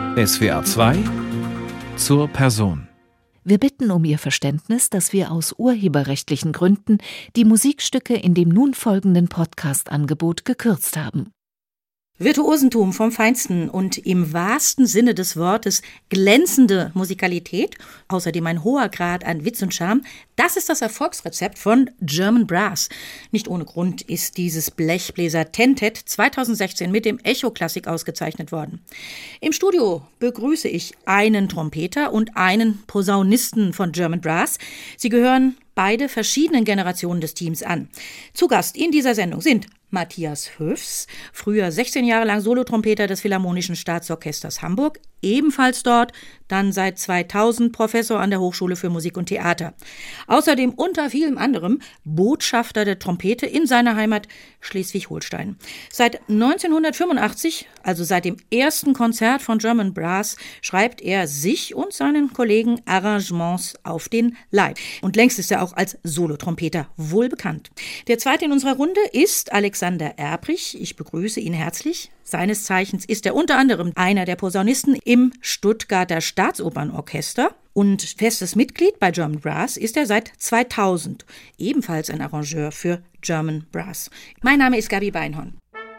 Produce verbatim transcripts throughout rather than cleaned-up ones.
S W R zwei zur Person. Wir bitten um Ihr Verständnis, dass wir aus urheberrechtlichen Gründen die Musikstücke in dem nun folgenden Podcast-Angebot gekürzt haben. Virtuosentum vom Feinsten und im wahrsten Sinne des Wortes glänzende Musikalität, außerdem ein hoher Grad an Witz und Charme, das ist das Erfolgsrezept von German Brass. Nicht ohne Grund ist dieses Blechbläser Tentet zweitausendsechzehn mit dem Echo Klassik ausgezeichnet worden. Im Studio begrüße ich einen Trompeter und einen Posaunisten von German Brass. Sie gehören beide verschiedenen Generationen des Teams an. Zu Gast in dieser Sendung sind Matthias Höfs, früher sechzehn Jahre lang Solotrompeter des Philharmonischen Staatsorchesters Hamburg, ebenfalls dort, dann seit zweitausend Professor an der Hochschule für Musik und Theater. Außerdem unter vielem anderem Botschafter der Trompete in seiner Heimat Schleswig-Holstein. Seit neunzehnhundertfünfundachtzig, also seit dem ersten Konzert von German Brass, schreibt er sich und seinen Kollegen Arrangements auf den Leib. Und längst ist er auch als Solotrompeter wohl bekannt. Der zweite in unserer Runde ist Alexander Erbrich. Ich begrüße ihn herzlich. Seines Zeichens ist er unter anderem einer der Posaunisten im Stuttgarter Staatsopernorchester und festes Mitglied bei German Brass ist er seit zweitausend. Ebenfalls ein Arrangeur für German Brass. Mein Name ist Gabi Beinhorn.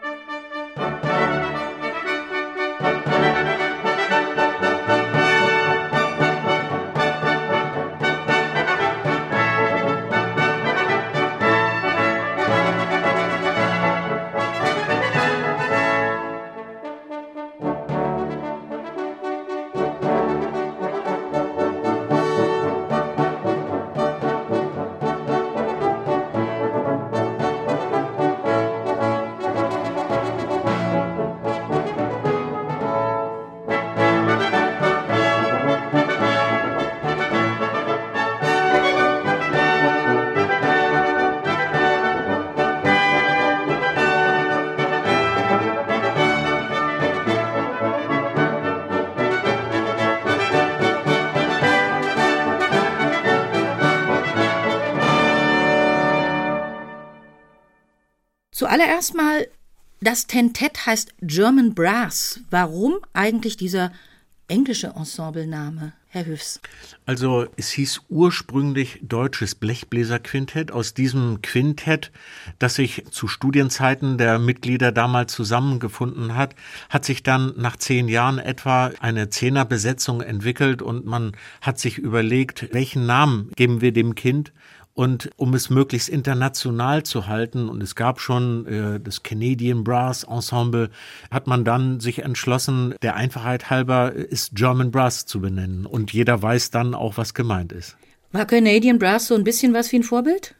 Zuallererst mal, das Tentett heißt German Brass. Warum eigentlich dieser englische Ensemblename, Herr Höfs? Also es hieß ursprünglich Deutsches Blechbläserquintett. Aus diesem Quintett, das sich zu Studienzeiten der Mitglieder damals zusammengefunden hat, hat sich dann nach zehn Jahren etwa eine Zehnerbesetzung entwickelt und man hat sich überlegt, welchen Namen geben wir dem Kind? Und um es möglichst international zu halten, und es gab schon äh, das Canadian Brass Ensemble, hat man dann sich entschlossen, der Einfachheit halber ist German Brass zu benennen. Und jeder weiß dann auch, was gemeint ist. War Canadian Brass so ein bisschen was wie ein Vorbild?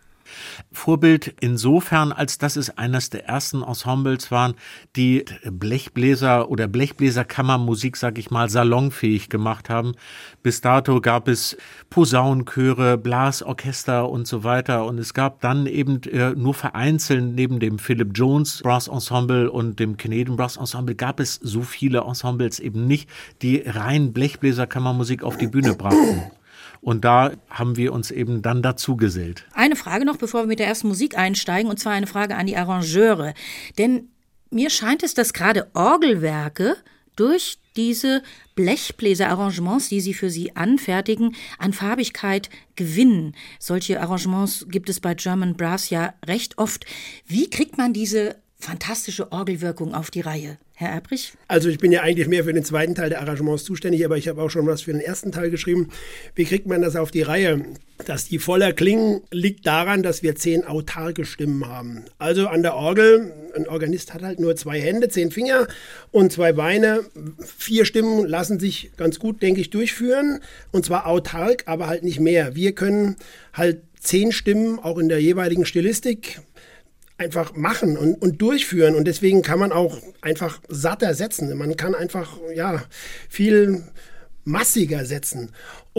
Vorbild insofern, als dass es eines der ersten Ensembles waren, die Blechbläser oder Blechbläserkammermusik, sag ich mal, salonfähig gemacht haben. Bis dato gab es Posaunenchöre, Blasorchester und so weiter. Und es gab dann eben äh, nur vereinzelt neben dem Philip Jones Brass Ensemble und dem Canadian Brass Ensemble gab es so viele Ensembles eben nicht, die rein Blechbläserkammermusik auf die Bühne brachten. Und da haben wir uns eben dann dazu gesellt. Eine Frage noch, bevor wir mit der ersten Musik einsteigen, und zwar eine Frage an die Arrangeure. Denn mir scheint es, dass gerade Orgelwerke durch diese Blechbläser-Arrangements, die Sie für sie anfertigen, an Farbigkeit gewinnen. Solche Arrangements gibt es bei German Brass ja recht oft. Wie kriegt man diese fantastische Orgelwirkung auf die Reihe, Herr Erbrich? Also ich bin ja eigentlich mehr für den zweiten Teil der Arrangements zuständig, aber ich habe auch schon was für den ersten Teil geschrieben. Wie kriegt man das auf die Reihe? Dass die voller klingen, liegt daran, dass wir zehn autarke Stimmen haben. Also an der Orgel, ein Organist hat halt nur zwei Hände, zehn Finger und zwei Beine. Vier Stimmen lassen sich ganz gut, denke ich, durchführen. Und zwar autark, aber halt nicht mehr. Wir können halt zehn Stimmen auch in der jeweiligen Stilistik einfach machen und, und durchführen. Und deswegen kann man auch einfach satter setzen. Man kann einfach ja viel massiger setzen.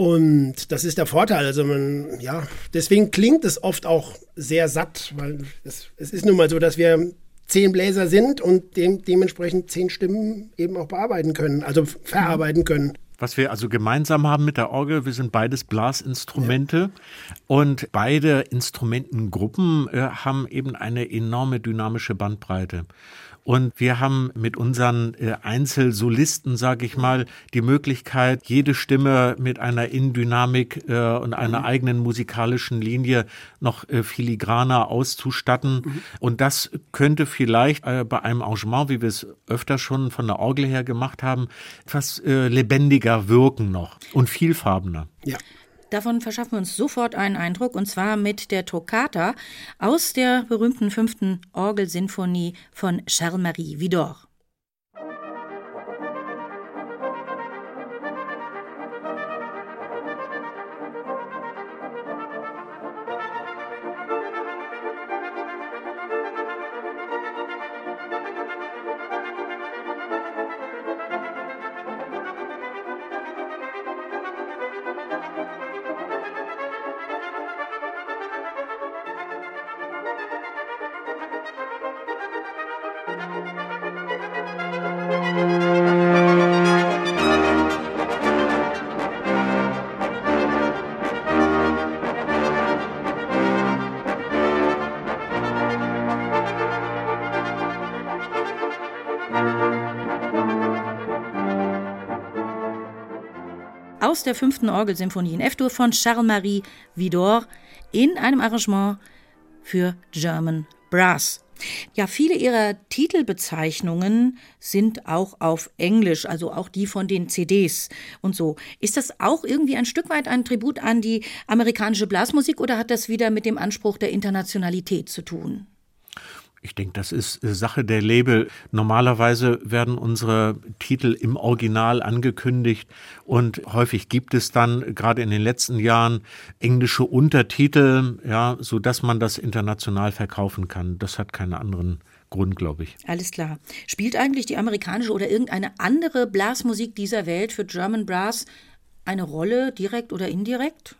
Und das ist der Vorteil. Also man, ja, deswegen klingt es oft auch sehr satt, weil es, es ist nun mal so, dass wir zehn Bläser sind und dem, dementsprechend zehn Stimmen eben auch bearbeiten können, also verarbeiten können. Was wir also gemeinsam haben mit der Orgel, wir sind beides Blasinstrumente ja. Und beide Instrumentengruppen äh, haben eben eine enorme dynamische Bandbreite. Und wir haben mit unseren äh, Einzelsolisten, sage ich mal, die Möglichkeit, jede Stimme mit einer Innendynamik äh, und einer mhm. eigenen musikalischen Linie noch äh, filigraner auszustatten. Mhm. Und das könnte vielleicht äh, bei einem Arrangement, wie wir es öfter schon von der Orgel her gemacht haben, etwas äh, lebendiger wirken noch und vielfarbener. Ja. Davon verschaffen wir uns sofort einen Eindruck, und zwar mit der Toccata aus der berühmten fünften Orgelsinfonie von Charles-Marie Widor. Aus der fünften Orgelsinfonie in F-Dur von Charles-Marie Widor in einem Arrangement für German Brass. Ja, viele ihrer Titelbezeichnungen sind auch auf Englisch, also auch die von den C Ds und so. Ist das auch irgendwie ein Stück weit ein Tribut an die amerikanische Blasmusik oder hat das wieder mit dem Anspruch der Internationalität zu tun? Ich denke, das ist Sache der Label. Normalerweise werden unsere Titel im Original angekündigt und häufig gibt es dann, gerade in den letzten Jahren, englische Untertitel, ja, so dass man das international verkaufen kann. Das hat keinen anderen Grund, glaube ich. Alles klar. Spielt eigentlich die amerikanische oder irgendeine andere Blasmusik dieser Welt für German Brass eine Rolle, direkt oder indirekt?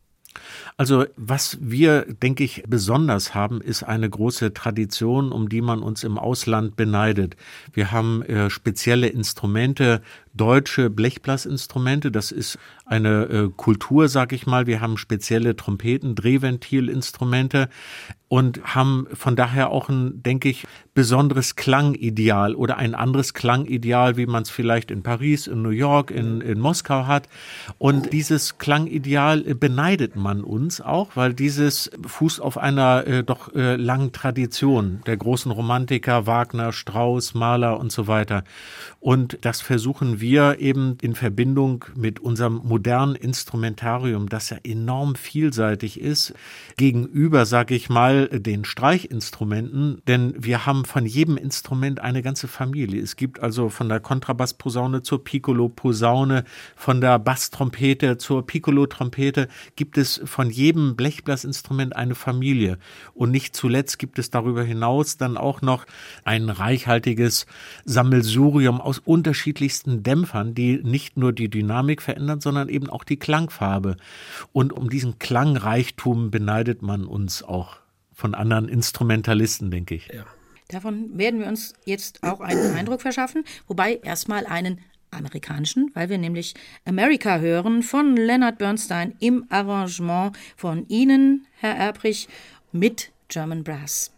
Also was wir, denke ich, besonders haben, ist eine große Tradition, um die man uns im Ausland beneidet. Wir haben äh, spezielle Instrumente, deutsche Blechblasinstrumente, das ist eine äh, Kultur, sag ich mal. Wir haben spezielle Trompeten, Drehventilinstrumente und haben von daher auch ein, denke ich, besonderes Klangideal oder ein anderes Klangideal, wie man es vielleicht in Paris, in New York, in, in Moskau hat. Und dieses Klangideal äh, beneidet man uns auch, weil dieses fußt auf einer äh, doch äh, langen Tradition der großen Romantiker, Wagner, Strauss, Mahler und so weiter. Und das versuchen wir eben in Verbindung mit unserem modernen Instrumentarium, das ja enorm vielseitig ist, gegenüber, sage ich mal, den Streichinstrumenten, denn wir haben von jedem Instrument eine ganze Familie. Es gibt also von der Kontrabassposaune zur Piccolo-Posaune, von der Basstrompete zur Piccolo-Trompete gibt es von jedem Blechblasinstrument eine Familie. Und nicht zuletzt gibt es darüber hinaus dann auch noch ein reichhaltiges Sammelsurium aus unterschiedlichsten Dämpfern, die nicht nur die Dynamik verändern, sondern eben auch die Klangfarbe. Und um diesen Klangreichtum beneidet man uns auch von anderen Instrumentalisten, denke ich. Ja. Davon werden wir uns jetzt auch einen Eindruck verschaffen, wobei erstmal einen amerikanischen, weil wir nämlich America hören von Leonard Bernstein im Arrangement von Ihnen, Herr Erbrich, mit German Brass.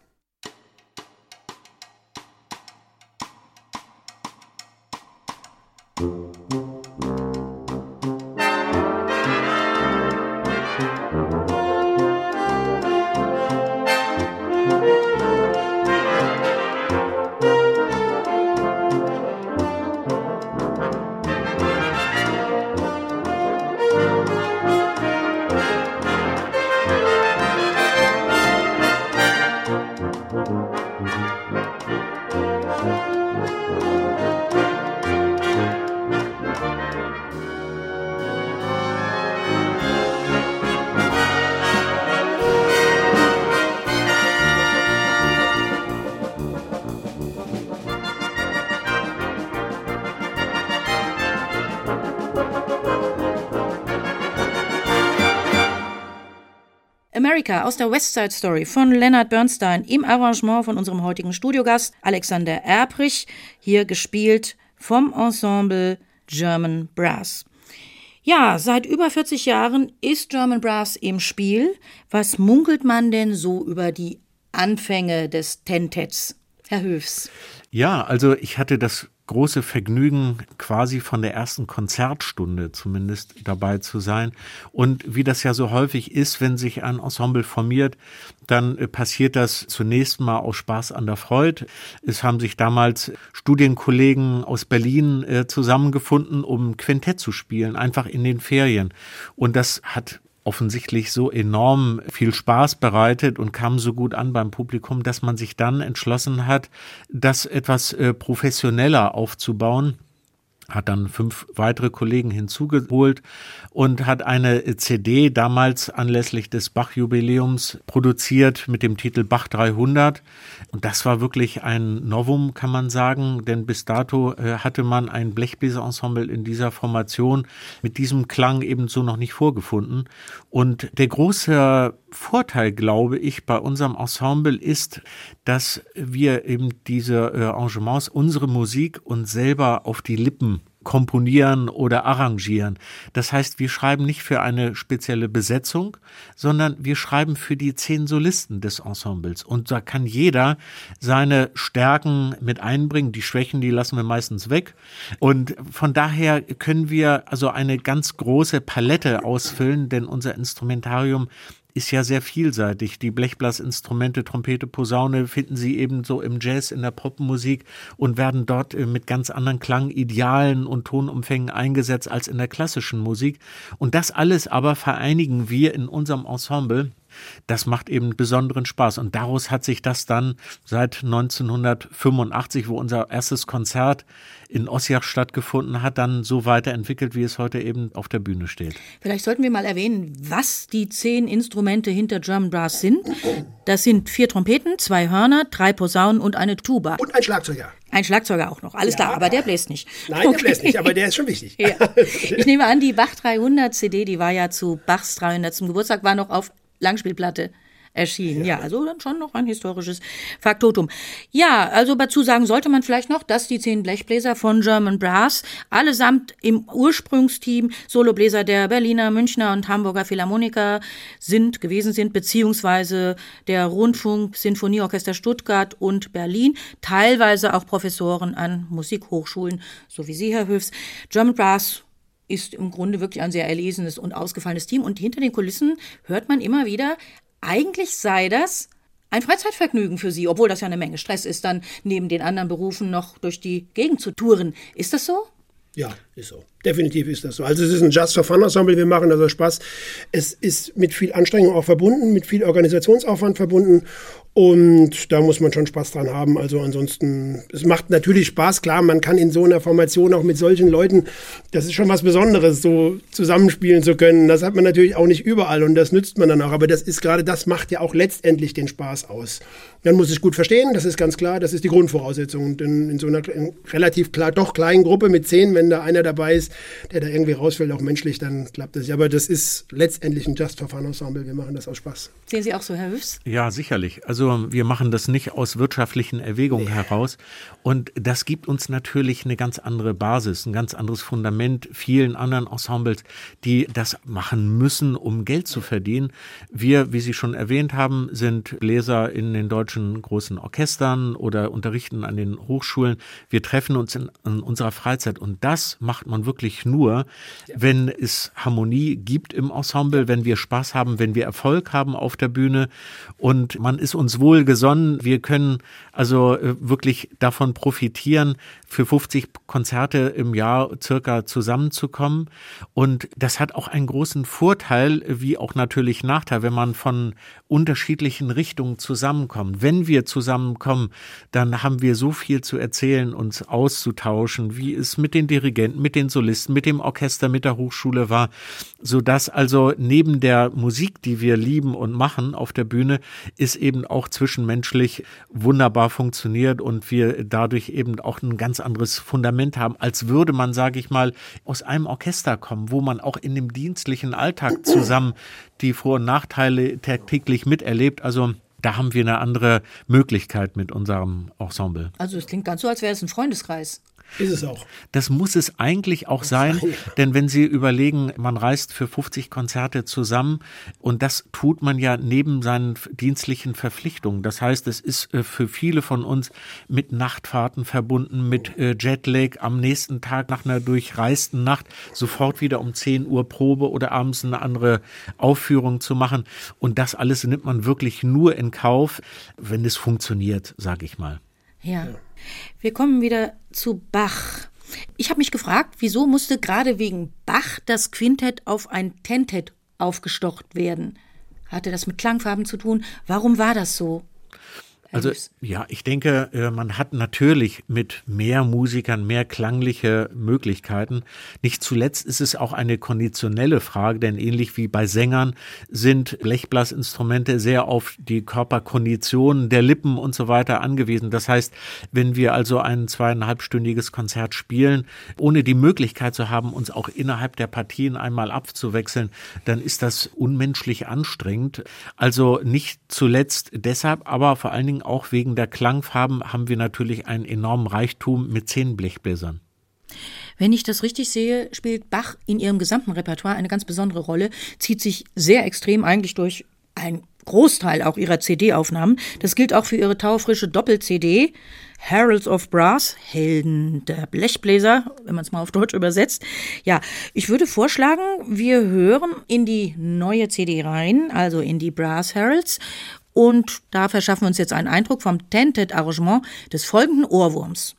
America aus der West Side Story von Leonard Bernstein im Arrangement von unserem heutigen Studiogast Alexander Erbrich, hier gespielt vom Ensemble German Brass. Ja, seit über vierzig Jahren ist German Brass im Spiel. Was munkelt man denn so über die Anfänge des Tentets, Herr Höfs? Ja, also ich hatte das große Vergnügen, quasi von der ersten Konzertstunde zumindest dabei zu sein. Und wie das ja so häufig ist, wenn sich ein Ensemble formiert, dann passiert das zunächst mal aus Spaß an der Freude. Es haben sich damals Studienkollegen aus Berlin äh, zusammengefunden, um Quintett zu spielen, einfach in den Ferien. Und das hat offensichtlich so enorm viel Spaß bereitet und kam so gut an beim Publikum, dass man sich dann entschlossen hat, das etwas äh, professioneller aufzubauen. Hat dann fünf weitere Kollegen hinzugeholt und hat eine C D damals anlässlich des Bach-Jubiläums produziert mit dem Titel Bach dreihundert. Und das war wirklich ein Novum, kann man sagen, denn bis dato äh, hatte man ein Blechbläserensemble in dieser Formation mit diesem Klang ebenso noch nicht vorgefunden. Und der große Vorteil, glaube ich, bei unserem Ensemble ist, dass wir eben diese äh, Arrangements, unsere Musik uns selber auf die Lippen komponieren oder arrangieren. Das heißt, wir schreiben nicht für eine spezielle Besetzung, sondern wir schreiben für die zehn Solisten des Ensembles. Und da kann jeder seine Stärken mit einbringen. Die Schwächen, die lassen wir meistens weg. Und von daher können wir also eine ganz große Palette ausfüllen, denn unser Instrumentarium ist ja sehr vielseitig. Die Blechblasinstrumente, Trompete, Posaune finden Sie ebenso im Jazz, in der Popmusik und werden dort mit ganz anderen Klangidealen und Tonumfängen eingesetzt als in der klassischen Musik. Und das alles aber vereinigen wir in unserem Ensemble. Das macht eben besonderen Spaß. Und daraus hat sich das dann seit neunzehnhundertfünfundachtzig, wo unser erstes Konzert in Ossiach stattgefunden hat, dann so weiterentwickelt, wie es heute eben auf der Bühne steht. Vielleicht sollten wir mal erwähnen, was die zehn Instrumente hinter German Brass sind. Das sind vier Trompeten, zwei Hörner, drei Posaunen und eine Tuba. Und ein Schlagzeuger. Ein Schlagzeuger auch noch, alles ja, klar, aber der bläst nicht. Nein, okay. Der bläst nicht, aber der ist schon wichtig. Ja. Ich nehme an, die Bach dreihundert C D, die war ja zu Bachs dreihundertsten Geburtstag, war noch auf Langspielplatte erschienen. Ja. ja, also dann schon noch ein historisches Faktotum. Ja, also dazu sagen sollte man vielleicht noch, dass die zehn Blechbläser von German Brass allesamt im Ursprungsteam Solobläser der Berliner, Münchner und Hamburger Philharmoniker sind, gewesen sind, beziehungsweise der Rundfunk-Sinfonieorchester Stuttgart und Berlin, teilweise auch Professoren an Musikhochschulen, so wie Sie, Herr Höfs. German Brass ist im Grunde wirklich ein sehr erlesenes und ausgefallenes Team. Und hinter den Kulissen hört man immer wieder, eigentlich sei das ein Freizeitvergnügen für Sie, obwohl das ja eine Menge Stress ist, dann neben den anderen Berufen noch durch die Gegend zu touren. Ist das so? Ja, ist so. Definitiv ist das so. Also es ist ein Just-for-Fun-Ensemble, wir machen also Spaß. Es ist mit viel Anstrengung auch verbunden, mit viel Organisationsaufwand verbunden und da muss man schon Spaß dran haben. Also ansonsten, es macht natürlich Spaß, klar, man kann in so einer Formation auch mit solchen Leuten, das ist schon was Besonderes, so zusammenspielen zu können. Das hat man natürlich auch nicht überall und das nützt man dann auch, aber das ist gerade, das macht ja auch letztendlich den Spaß aus. Man muss es gut verstehen, das ist ganz klar, das ist die Grundvoraussetzung. Denn in so einer relativ klar, doch kleinen Gruppe mit zehn, wenn da einer dabei ist, der da irgendwie rausfällt, auch menschlich, dann klappt das. Aber das ist letztendlich ein Just-for-Fun-Ensemble. Wir machen das aus Spaß. Sehen Sie auch so, Herr Höfs? Ja, sicherlich. Also wir machen das nicht aus wirtschaftlichen Erwägungen nee. heraus. Und das gibt uns natürlich eine ganz andere Basis, ein ganz anderes Fundament vielen anderen Ensembles, die das machen müssen, um Geld zu verdienen. Wir, wie Sie schon erwähnt haben, sind Bläser in den deutschen großen Orchestern oder unterrichten an den Hochschulen. Wir treffen uns in, in unserer Freizeit und das macht man wirklich nur, wenn es Harmonie gibt im Ensemble, wenn wir Spaß haben, wenn wir Erfolg haben auf der Bühne und man ist uns wohlgesonnen. Wir können also wirklich davon profitieren, für fünfzig Konzerte im Jahr circa zusammenzukommen. Und das hat auch einen großen Vorteil, wie auch natürlich Nachteil, wenn man von unterschiedlichen Richtungen zusammenkommt. Wenn wir zusammenkommen, dann haben wir so viel zu erzählen, uns auszutauschen, wie es mit den Dirigenten, mit den Solisten, mit dem Orchester, mit der Hochschule war, sodass also neben der Musik, die wir lieben und machen auf der Bühne, ist eben auch zwischenmenschlich wunderbar funktioniert und wir dadurch eben auch ein ganz anderes Fundament haben, als würde man, sage ich mal, aus einem Orchester kommen, wo man auch in dem dienstlichen Alltag zusammen die Vor- und Nachteile täglich miterlebt. Also da haben wir eine andere Möglichkeit mit unserem Ensemble. Also es klingt ganz so, als wäre es ein Freundeskreis. Ist es auch. Das muss es eigentlich auch sein, denn wenn Sie überlegen, man reist für fünfzig Konzerte zusammen und das tut man ja neben seinen dienstlichen Verpflichtungen. Das heißt, es ist für viele von uns mit Nachtfahrten verbunden, mit Jetlag, am nächsten Tag nach einer durchreisten Nacht sofort wieder um zehn Uhr Probe oder abends eine andere Aufführung zu machen. Und das alles nimmt man wirklich nur in Kauf, wenn es funktioniert, sage ich mal. Ja. Wir kommen wieder zu Bach. Ich habe mich gefragt, wieso musste gerade wegen Bach das Quintett auf ein Tentet aufgestockt werden? Hatte das mit Klangfarben zu tun? Warum war das so? Also ja, ich denke, man hat natürlich mit mehr Musikern mehr klangliche Möglichkeiten. Nicht zuletzt ist es auch eine konditionelle Frage, denn ähnlich wie bei Sängern sind Blechblasinstrumente sehr auf die Körperkondition der Lippen und so weiter angewiesen. Das heißt, wenn wir also ein zweieinhalbstündiges Konzert spielen, ohne die Möglichkeit zu haben, uns auch innerhalb der Partien einmal abzuwechseln, dann ist das unmenschlich anstrengend. Also nicht zuletzt deshalb, aber vor allen Dingen auch wegen der Klangfarben haben wir natürlich einen enormen Reichtum mit zehn Blechbläsern. Wenn ich das richtig sehe, spielt Bach in ihrem gesamten Repertoire eine ganz besondere Rolle, zieht sich sehr extrem eigentlich durch einen Großteil auch ihrer C D-Aufnahmen. Das gilt auch für ihre taufrische Doppel-C D, Heralds of Brass, Helden der Blechbläser, wenn man es mal auf Deutsch übersetzt. Ja, ich würde vorschlagen, wir hören in die neue C D rein, also in die Brass Heralds. Und da verschaffen wir uns jetzt einen Eindruck vom Tentet-Arrangement des folgenden Ohrwurms.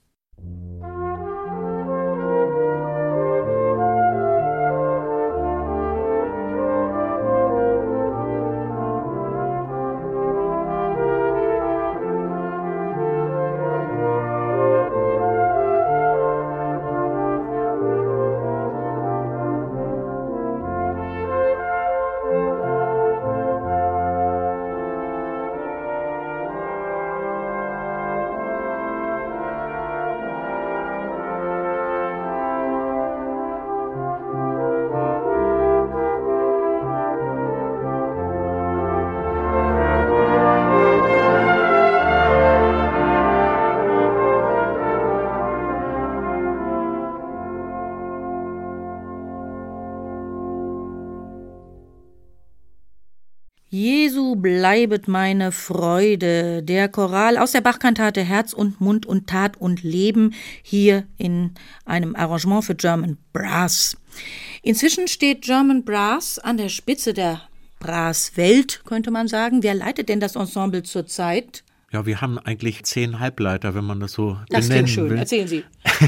Jesu bleibet meine Freude, der Choral aus der Bach-Kantate Herz und Mund und Tat und Leben, hier in einem Arrangement für German Brass. Inzwischen steht German Brass an der Spitze der Brass-Welt, könnte man sagen. Wer leitet denn das Ensemble zurzeit? Ja, wir haben eigentlich zehn Halbleiter, wenn man das so das benennen schön. will. Erzählen Sie.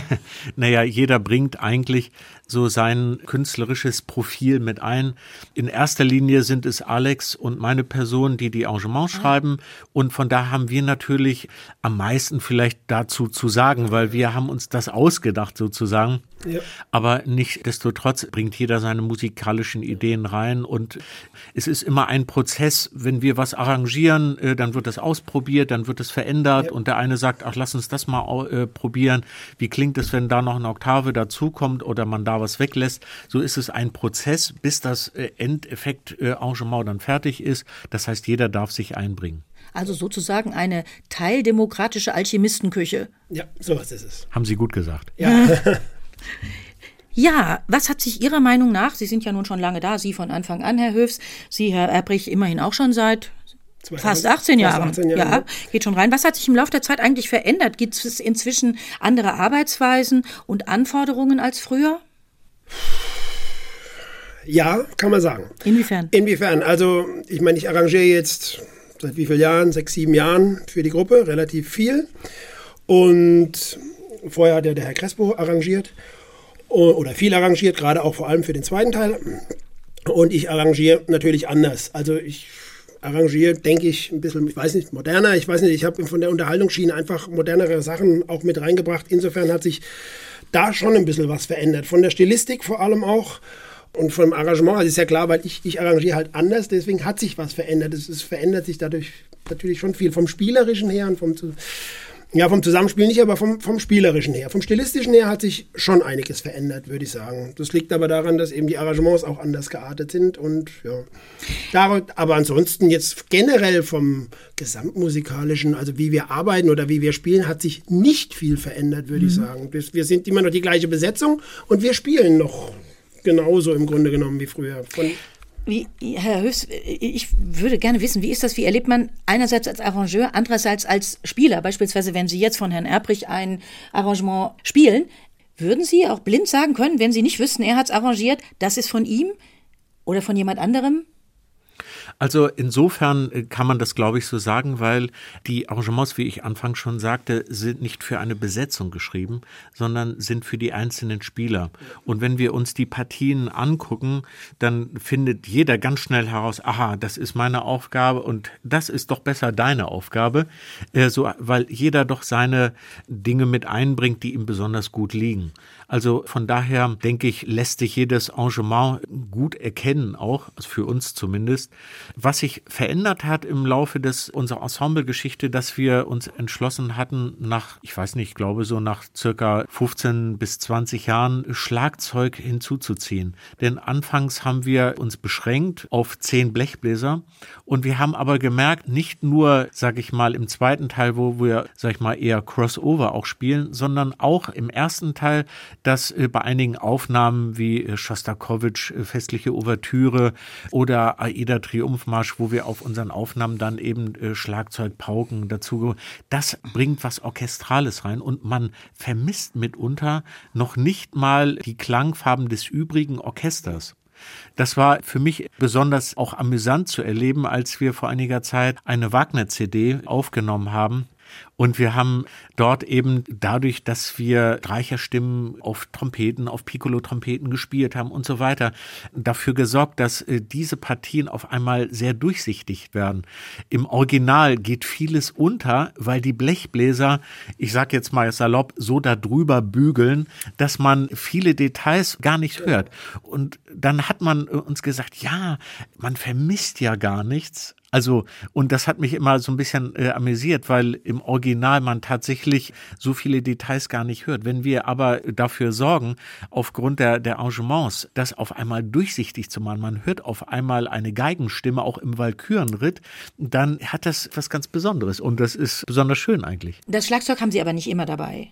Naja, jeder bringt eigentlich so sein künstlerisches Profil mit ein. In erster Linie sind es Alex und meine Person, die die Arrangements schreiben. Und von da haben wir natürlich am meisten vielleicht dazu zu sagen, weil wir haben uns das ausgedacht sozusagen. Ja. Aber nichtsdestotrotz bringt jeder seine musikalischen Ideen rein und es ist immer ein Prozess, wenn wir was arrangieren, dann wird das ausprobiert, dann wird es verändert ja. und der eine sagt, ach, lass uns das mal äh, probieren, wie klingt es, wenn da noch eine Oktave dazukommt oder man da was weglässt. So ist es ein Prozess, bis das äh, Endeffekt-Arrangement dann fertig ist. Das heißt, jeder darf sich einbringen. Also sozusagen eine teildemokratische Alchemistenküche. Ja, sowas ist es. Haben Sie gut gesagt. Ja. Ja, was hat sich Ihrer Meinung nach, Sie sind ja nun schon lange da, Sie von Anfang an, Herr Höfs, Sie, Herr Erbrich, immerhin auch schon seit fast achtzehn Jahren. achtzehn Jahre. Ja, geht schon rein. Was hat sich im Laufe der Zeit eigentlich verändert? Gibt es inzwischen andere Arbeitsweisen und Anforderungen als früher? Ja, kann man sagen. Inwiefern? Inwiefern? Also, ich meine, ich arrangiere jetzt seit wie vielen Jahren? Sechs, sieben Jahren für die Gruppe, relativ viel. Und vorher hat ja der Herr Crespo arrangiert oder viel arrangiert, gerade auch vor allem für den zweiten Teil. Und ich arrangiere natürlich anders. Also ich arrangiere, denke ich, ein bisschen, ich weiß nicht, moderner. Ich weiß nicht, ich habe von der Unterhaltungsschiene einfach modernere Sachen auch mit reingebracht. Insofern hat sich da schon ein bisschen was verändert. Von der Stilistik vor allem auch und vom Arrangement. Also ist ja klar, weil ich, ich arrangiere halt anders, deswegen hat sich was verändert. Es, es verändert sich dadurch natürlich schon viel vom Spielerischen her und vom Ja, vom Zusammenspiel nicht, aber vom, vom Spielerischen her. Vom Stilistischen her hat sich schon einiges verändert, würde ich sagen. Das liegt aber daran, dass eben die Arrangements auch anders geartet sind und ja. Dar- aber ansonsten jetzt generell vom Gesamtmusikalischen, also wie wir arbeiten oder wie wir spielen, hat sich nicht viel verändert, würde mhm. ich sagen. Wir, wir sind immer noch die gleiche Besetzung und wir spielen noch genauso im Grunde genommen wie früher. Von Wie, Herr Höfs, ich würde gerne wissen, wie ist das, wie erlebt man einerseits als Arrangeur, andererseits als Spieler? Beispielsweise, wenn Sie jetzt von Herrn Erbrich ein Arrangement spielen, würden Sie auch blind sagen können, wenn Sie nicht wüssten, er hat es arrangiert, das ist von ihm oder von jemand anderem? Also insofern kann man das, glaube ich, so sagen, weil die Arrangements, wie ich anfangs schon sagte, sind nicht für eine Besetzung geschrieben, sondern sind für die einzelnen Spieler. Und wenn wir uns die Partien angucken, dann findet jeder ganz schnell heraus, aha, das ist meine Aufgabe und das ist doch besser deine Aufgabe, äh, so, weil jeder doch seine Dinge mit einbringt, die ihm besonders gut liegen. Also von daher, denke ich, lässt sich jedes Arrangement gut erkennen, auch für uns zumindest. Was sich verändert hat im Laufe des unserer Ensemblegeschichte, dass wir uns entschlossen hatten, nach, ich weiß nicht, ich glaube so nach circa fünfzehn bis zwanzig Jahren Schlagzeug hinzuzuziehen. Denn anfangs haben wir uns beschränkt auf zehn Blechbläser und wir haben aber gemerkt, nicht nur, sage ich mal, im zweiten Teil, wo wir, sage ich mal, eher Crossover auch spielen, sondern auch im ersten Teil, dass äh, bei einigen Aufnahmen wie äh, Schostakowitsch, äh, Festliche Ouvertüre oder Aida Triumphmarsch, wo wir auf unseren Aufnahmen dann eben äh, Schlagzeug, Pauken dazu, das bringt was Orchestrales rein und man vermisst mitunter noch nicht mal die Klangfarben des übrigen Orchesters. Das war für mich besonders auch amüsant zu erleben, als wir vor einiger Zeit eine Wagner-C D aufgenommen haben. Und wir haben dort eben dadurch, dass wir Streicherstimmen auf Trompeten, auf Piccolo-Trompeten gespielt haben und so weiter, dafür gesorgt, dass äh, diese Partien auf einmal sehr durchsichtig werden. Im Original geht vieles unter, weil die Blechbläser, ich sag jetzt mal salopp, so da drüber bügeln, dass man viele Details gar nicht hört. Und dann hat man uns gesagt, ja, man vermisst ja gar nichts. Also, und das hat mich immer so ein bisschen äh, amüsiert, weil im Original man tatsächlich so viele Details gar nicht hört. Wenn wir aber dafür sorgen, aufgrund der, der Arrangements, das auf einmal durchsichtig zu machen, man hört auf einmal eine Geigenstimme auch im Walkürenritt, dann hat das was ganz Besonderes und das ist besonders schön eigentlich. Das Schlagzeug haben Sie aber nicht immer dabei.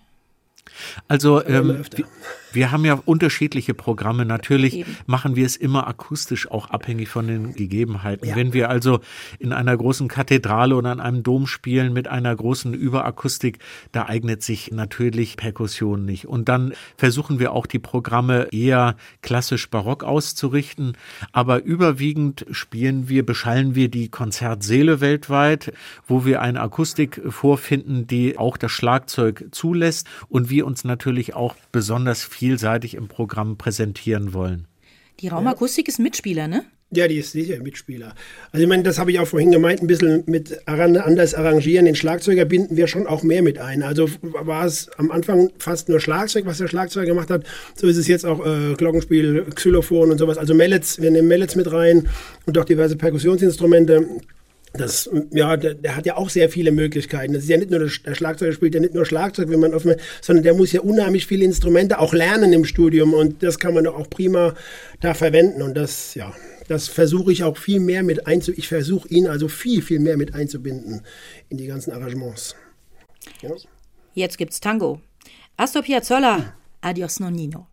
Also ähm, wir, wir haben ja unterschiedliche Programme. Natürlich Eben. machen wir es immer akustisch auch abhängig von den Gegebenheiten. Ja. Wenn wir also in einer großen Kathedrale oder an einem Dom spielen mit einer großen Überakustik, da eignet sich natürlich Perkussion nicht. Und dann versuchen wir auch die Programme eher klassisch barock auszurichten. Aber überwiegend spielen wir, beschallen wir die Konzertsäle weltweit, wo wir eine Akustik vorfinden, die auch das Schlagzeug zulässt und wir uns natürlich auch besonders vielseitig im Programm präsentieren wollen. Die Raumakustik ist Mitspieler, ne? Ja, die ist sicher Mitspieler. Also ich meine, das habe ich auch vorhin gemeint, ein bisschen mit anders arrangieren. Den Schlagzeuger binden wir schon auch mehr mit ein. Also war es am Anfang fast nur Schlagzeug, was der Schlagzeuger gemacht hat. So ist es jetzt auch äh, Glockenspiel, Xylophon und sowas. Also Mallets, wir nehmen Mallets mit rein und auch diverse Perkussionsinstrumente. Das, ja, der, der hat ja auch sehr viele Möglichkeiten. Das ist ja nicht nur der, der Schlagzeuger spielt ja nicht nur Schlagzeug, wenn man offen, sondern der muss ja unheimlich viele Instrumente auch lernen im Studium und das kann man doch auch prima da verwenden und das, ja, das versuche ich auch viel mehr mit einzubinden. Ich versuche ihn also viel, viel mehr mit einzubinden in die ganzen Arrangements. Ja. Jetzt gibt's Tango. Astor Piazzolla, Adios Nonnino.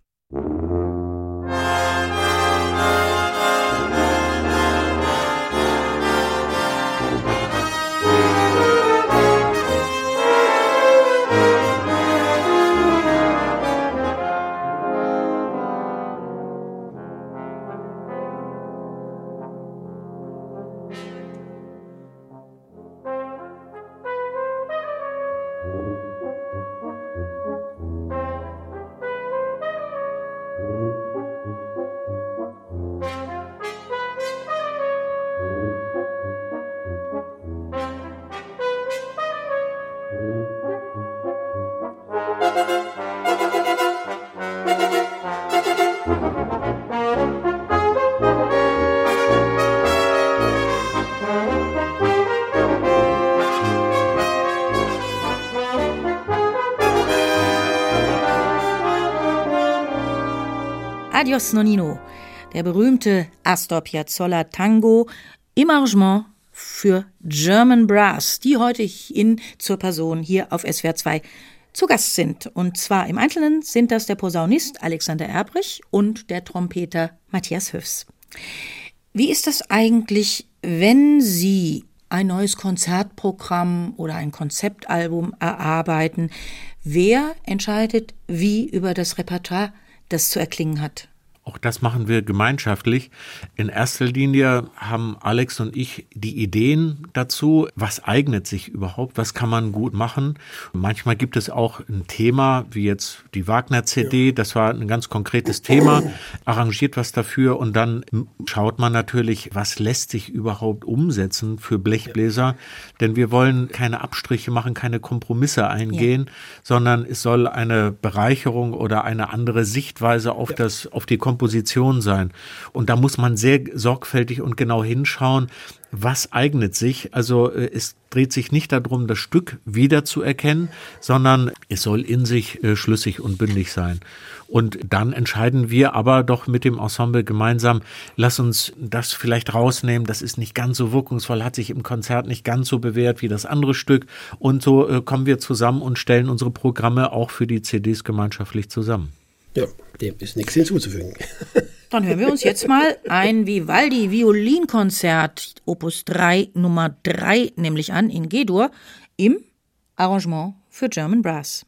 Adios Nonino, der berühmte Astor Piazzolla Tango im Arrangement für German Brass, die heute in Zur Person hier auf S W R zwei zu Gast sind. Und zwar im Einzelnen sind das der Posaunist Alexander Erbrich und der Trompeter Matthias Höfs. Wie ist das eigentlich, wenn Sie ein neues Konzertprogramm oder ein Konzeptalbum erarbeiten? Wer entscheidet, wie über das Repertoire das zu erklingen hat? Auch das machen wir gemeinschaftlich. In erster Linie haben Alex und ich die Ideen dazu, was eignet sich überhaupt, was kann man gut machen. Manchmal gibt es auch ein Thema, wie jetzt die Wagner-C D, das war ein ganz konkretes Thema, arrangiert was dafür und dann schaut man natürlich, was lässt sich überhaupt umsetzen für Blechbläser, denn wir wollen keine Abstriche machen, keine Kompromisse eingehen, ja. sondern es soll eine Bereicherung oder eine andere Sichtweise auf, ja. das, auf die Komposition sein. Und da muss man sehr sorgfältig und genau hinschauen, was eignet sich. Also es dreht sich nicht darum, das Stück wiederzuerkennen, sondern es soll in sich äh, schlüssig und bündig sein. Und dann entscheiden wir aber doch mit dem Ensemble gemeinsam, lass uns das vielleicht rausnehmen, das ist nicht ganz so wirkungsvoll, hat sich im Konzert nicht ganz so bewährt wie das andere Stück. Und so äh, kommen wir zusammen und stellen unsere Programme auch für die C Ds gemeinschaftlich zusammen. Ja, dem ist nichts hinzuzufügen. Dann hören wir uns jetzt mal ein Vivaldi Violinkonzert Opus drei Nummer drei nämlich an in G-Dur im Arrangement für German Brass.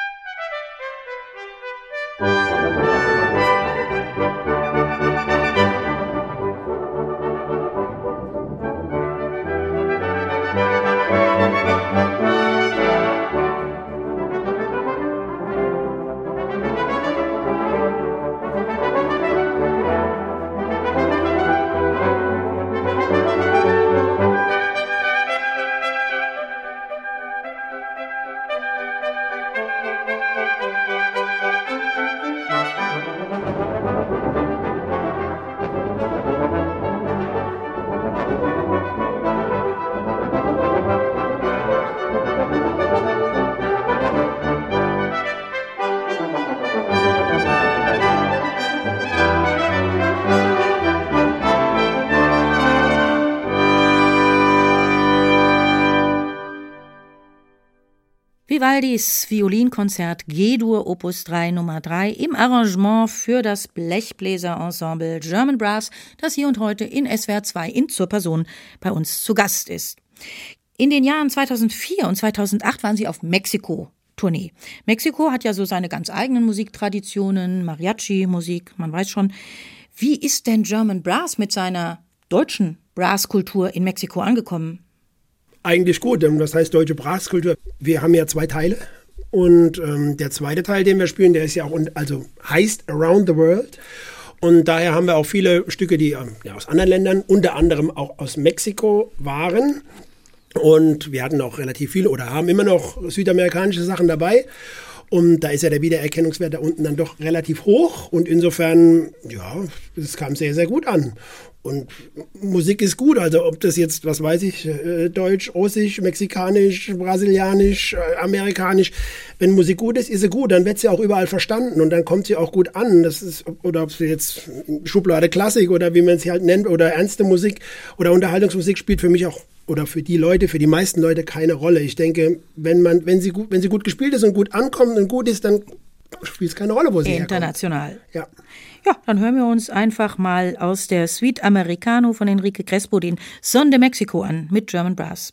Vivaldis Violinkonzert G-Dur Opus drei Nummer drei im Arrangement für das Blechbläserensemble German Brass, das hier und heute in S W R zwei in Zur Person bei uns zu Gast ist. In den Jahren zweitausendvier und zweitausendacht waren sie auf Mexiko-Tournee. Mexiko hat ja so seine ganz eigenen Musiktraditionen, Mariachi-Musik, man weiß schon. Wie ist denn German Brass mit seiner deutschen Brasskultur in Mexiko angekommen? Eigentlich gut, das heißt deutsche Brasskultur. Wir haben ja zwei Teile und ähm, der zweite Teil, den wir spielen, der ist ja auch, also heißt Around the World und daher haben wir auch viele Stücke, die ähm, ja, aus anderen Ländern, unter anderem auch aus Mexiko waren und wir hatten auch relativ viele oder haben immer noch südamerikanische Sachen dabei. Und da ist ja der Wiedererkennungswert da unten dann doch relativ hoch und insofern, ja, es kam sehr, sehr gut an. Und Musik ist gut, also ob das jetzt, was weiß ich, Deutsch, Russisch, Mexikanisch, Brasilianisch, Amerikanisch, wenn Musik gut ist, ist sie gut, dann wird sie auch überall verstanden und dann kommt sie auch gut an. Das ist, oder ob sie jetzt Schublade Klassik oder wie man sie halt nennt oder ernste Musik oder Unterhaltungsmusik spielt für mich auch oder für die Leute, für die meisten Leute keine Rolle. Ich denke, wenn man, wenn sie gut, wenn sie gut gespielt ist und gut ankommt und gut ist, dann spielt es keine Rolle, wo sie international. herkommt. Ja. Ja, dann hören wir uns einfach mal aus der Suite Americano von Enrique Crespo den Son de Mexico an mit German Brass.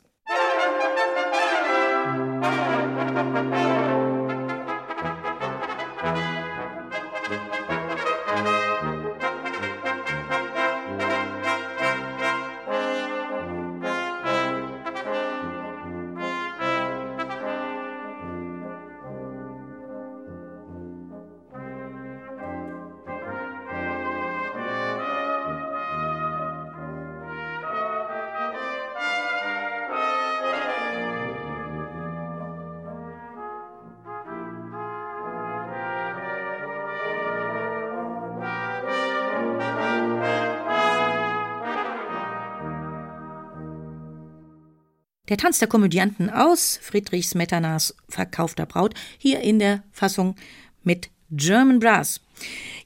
Der Tanz der Komödianten aus Friedrich Smetanas Verkaufter Braut, hier in der Fassung mit German Brass.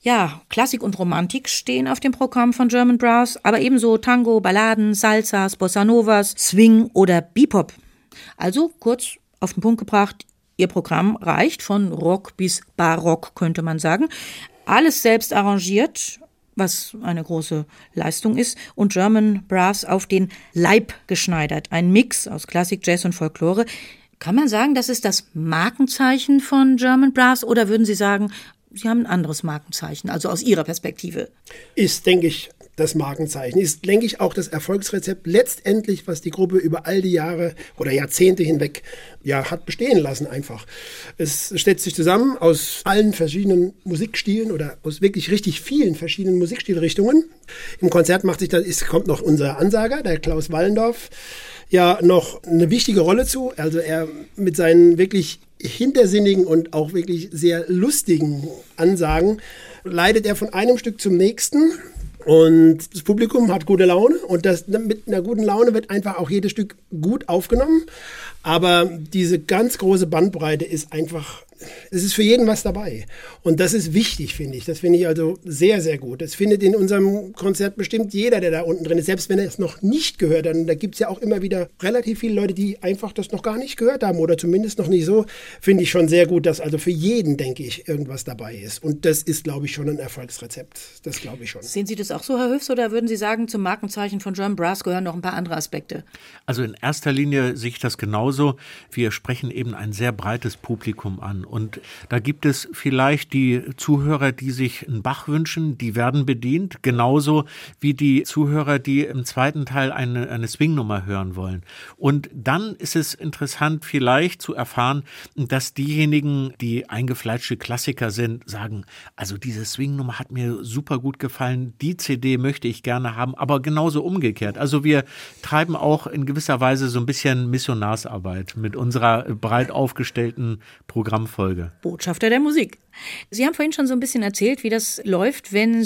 Ja, Klassik und Romantik stehen auf dem Programm von German Brass, aber ebenso Tango, Balladen, Salsas, Bossa Novas, Swing oder Bebop. Also kurz auf den Punkt gebracht, Ihr Programm reicht von Rock bis Barock, könnte man sagen. Alles selbst arrangiert, was eine große Leistung ist, und German Brass auf den Leib geschneidert. Ein Mix aus Klassik, Jazz und Folklore. Kann man sagen, das ist das Markenzeichen von German Brass, oder würden Sie sagen, Sie haben ein anderes Markenzeichen, also aus Ihrer Perspektive? Ist, denke ich, das Markenzeichen. Ist, denke ich, auch das Erfolgsrezept letztendlich, was die Gruppe über all die Jahre oder Jahrzehnte hinweg ja, hat bestehen lassen einfach. Es setzt sich zusammen aus allen verschiedenen Musikstilen oder aus wirklich richtig vielen verschiedenen Musikstilrichtungen. Im Konzert macht sich das, ist, kommt noch unser Ansager, der Klaus Wallendorf, ja noch eine wichtige Rolle zu. Also er mit seinen wirklich hintersinnigen und auch wirklich sehr lustigen Ansagen leitet er von einem Stück zum nächsten. Und das Publikum hat gute Laune und das, mit einer guten Laune wird einfach auch jedes Stück gut aufgenommen. Aber diese ganz große Bandbreite ist einfach, es ist für jeden was dabei. Und das ist wichtig, finde ich. Das finde ich also sehr, sehr gut. Das findet in unserem Konzert bestimmt jeder, der da unten drin ist, selbst wenn er es noch nicht gehört hat. Und da gibt es ja auch immer wieder relativ viele Leute, die einfach das noch gar nicht gehört haben oder zumindest noch nicht so. Finde ich schon sehr gut, dass also für jeden, denke ich, irgendwas dabei ist. Und das ist, glaube ich, schon ein Erfolgsrezept. Das glaube ich schon. Sehen Sie das auch so, Herr Höfs, oder würden Sie sagen, zum Markenzeichen von German Brass gehören noch ein paar andere Aspekte? Also in erster Linie sehe ich das genauso. Wir sprechen eben ein sehr breites Publikum an. Und da gibt es vielleicht die Zuhörer, die sich einen Bach wünschen, die werden bedient, genauso wie die Zuhörer, die im zweiten Teil eine, eine Swingnummer hören wollen. Und dann ist es interessant vielleicht zu erfahren, dass diejenigen, die eingefleischte Klassiker sind, sagen, also diese Swingnummer hat mir super gut gefallen, die C D möchte ich gerne haben, aber genauso umgekehrt. Also wir treiben auch in gewisser Weise so ein bisschen Missionarsarbeit mit unserer breit aufgestellten Programmfolge. Botschafter der Musik. Sie haben vorhin schon so ein bisschen erzählt, wie das läuft, wenn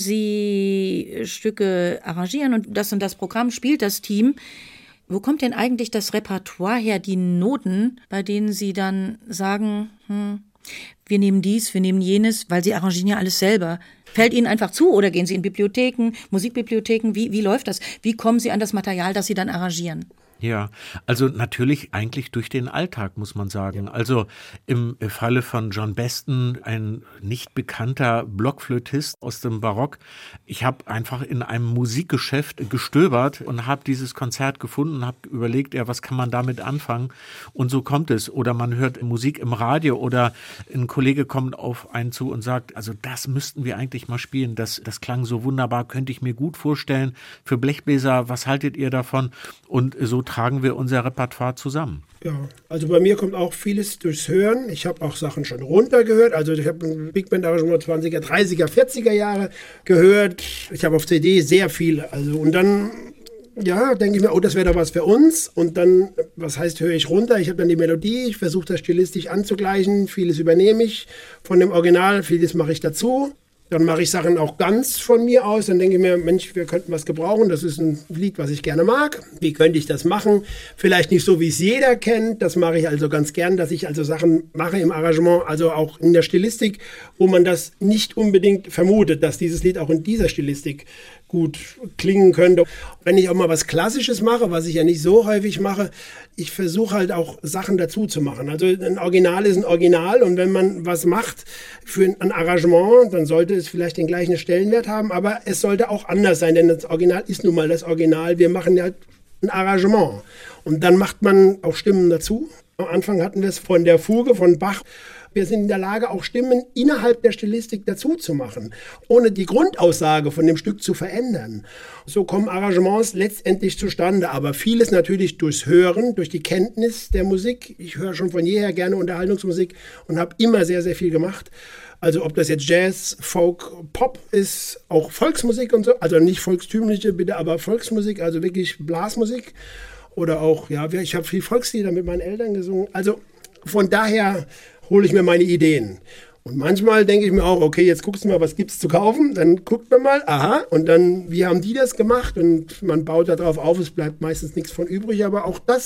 Sie Stücke arrangieren und das und das Programm spielt das Team. Wo kommt denn eigentlich das Repertoire her, die Noten, bei denen Sie dann sagen, hm, wir nehmen dies, wir nehmen jenes, weil Sie arrangieren ja alles selber. Fällt Ihnen einfach zu oder gehen Sie in Bibliotheken, Musikbibliotheken? Wie, wie läuft das? Wie kommen Sie an das Material, das Sie dann arrangieren? Ja, also natürlich eigentlich durch den Alltag, muss man sagen. Also im Falle von John Beston, ein nicht bekannter Blockflötist aus dem Barock. Ich habe einfach in einem Musikgeschäft gestöbert und habe dieses Konzert gefunden und habe überlegt, ja, was kann man damit anfangen? Und so kommt es. Oder man hört Musik im Radio oder ein Kollege kommt auf einen zu und sagt, also das müssten wir eigentlich mal spielen. Das, das klang so wunderbar, könnte ich mir gut vorstellen. Für Blechbläser, was haltet ihr davon? Und so tragen wir unser Repertoire zusammen. Ja, also bei mir kommt auch vieles durchs Hören. Ich habe auch Sachen schon runtergehört. Also ich habe ein Big Band Arrangement zwanziger, dreißiger, vierziger Jahre gehört. Ich habe auf C D sehr viel. Also und dann ja, denke ich mir, oh, das wäre doch was für uns. Und dann, was heißt, höre ich runter? Ich habe dann die Melodie, ich versuche das stilistisch anzugleichen. Vieles übernehme ich von dem Original, vieles mache ich dazu. Dann mache ich Sachen auch ganz von mir aus. Dann denke ich mir, Mensch, wir könnten was gebrauchen. Das ist ein Lied, was ich gerne mag. Wie könnte ich das machen? Vielleicht nicht so, wie es jeder kennt. Das mache ich also ganz gern, dass ich also Sachen mache im Arrangement, also auch in der Stilistik, wo man das nicht unbedingt vermutet, dass dieses Lied auch in dieser Stilistik gut klingen könnte. Wenn ich auch mal was Klassisches mache, was ich ja nicht so häufig mache, ich versuche halt auch Sachen dazu zu machen. Also ein Original ist ein Original und wenn man was macht für ein Arrangement, dann sollte es vielleicht den gleichen Stellenwert haben, aber es sollte auch anders sein, denn das Original ist nun mal das Original. Wir machen ja ein Arrangement und dann macht man auch Stimmen dazu. Am Anfang hatten wir es von der Fuge von Bach. Wir sind in der Lage, auch Stimmen innerhalb der Stilistik dazu zu machen, ohne die Grundaussage von dem Stück zu verändern. So kommen Arrangements letztendlich zustande, aber vieles natürlich durchs Hören, durch die Kenntnis der Musik. Ich höre schon von jeher gerne Unterhaltungsmusik und habe immer sehr, sehr viel gemacht. Also ob das jetzt Jazz, Folk, Pop ist, auch Volksmusik und so, also nicht volkstümliche bitte, aber Volksmusik, also wirklich Blasmusik oder auch, ja, ich habe viel Volkslieder mit meinen Eltern gesungen. Also von daher hole ich mir meine Ideen. Und manchmal denke ich mir auch, okay, jetzt guckst du mal, was gibt's zu kaufen? Dann guckt man mal, aha, und dann, wie haben die das gemacht? Und man baut darauf auf, es bleibt meistens nichts von übrig, aber auch das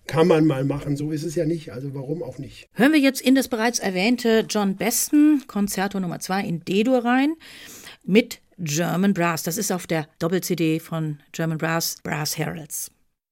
kann man mal machen. So ist es ja nicht. Also warum auch nicht? Hören wir jetzt in das bereits erwähnte John Beston Konzerto Nummer zwei in D-Dur rein mit German Brass. Das ist auf der Doppel-C D von German Brass, Brass Heralds.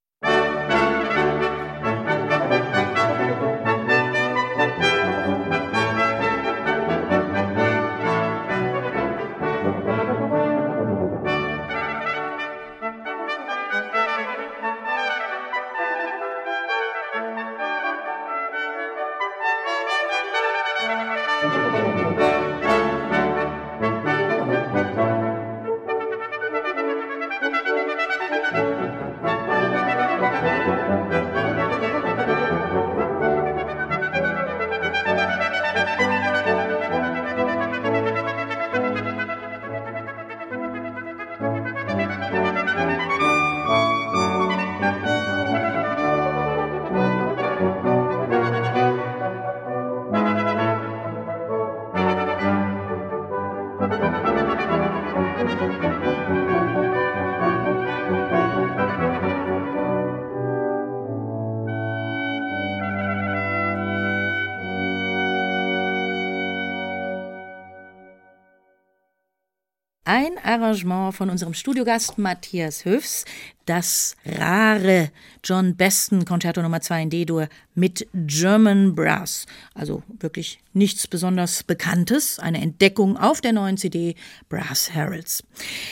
Ein Arrangement von unserem Studiogast Matthias Höfs, das rare John Beston Konzerto Nummer zwei in D-Dur mit German Brass. Also wirklich nichts besonders Bekanntes, eine Entdeckung auf der neuen C D Brass Heralds.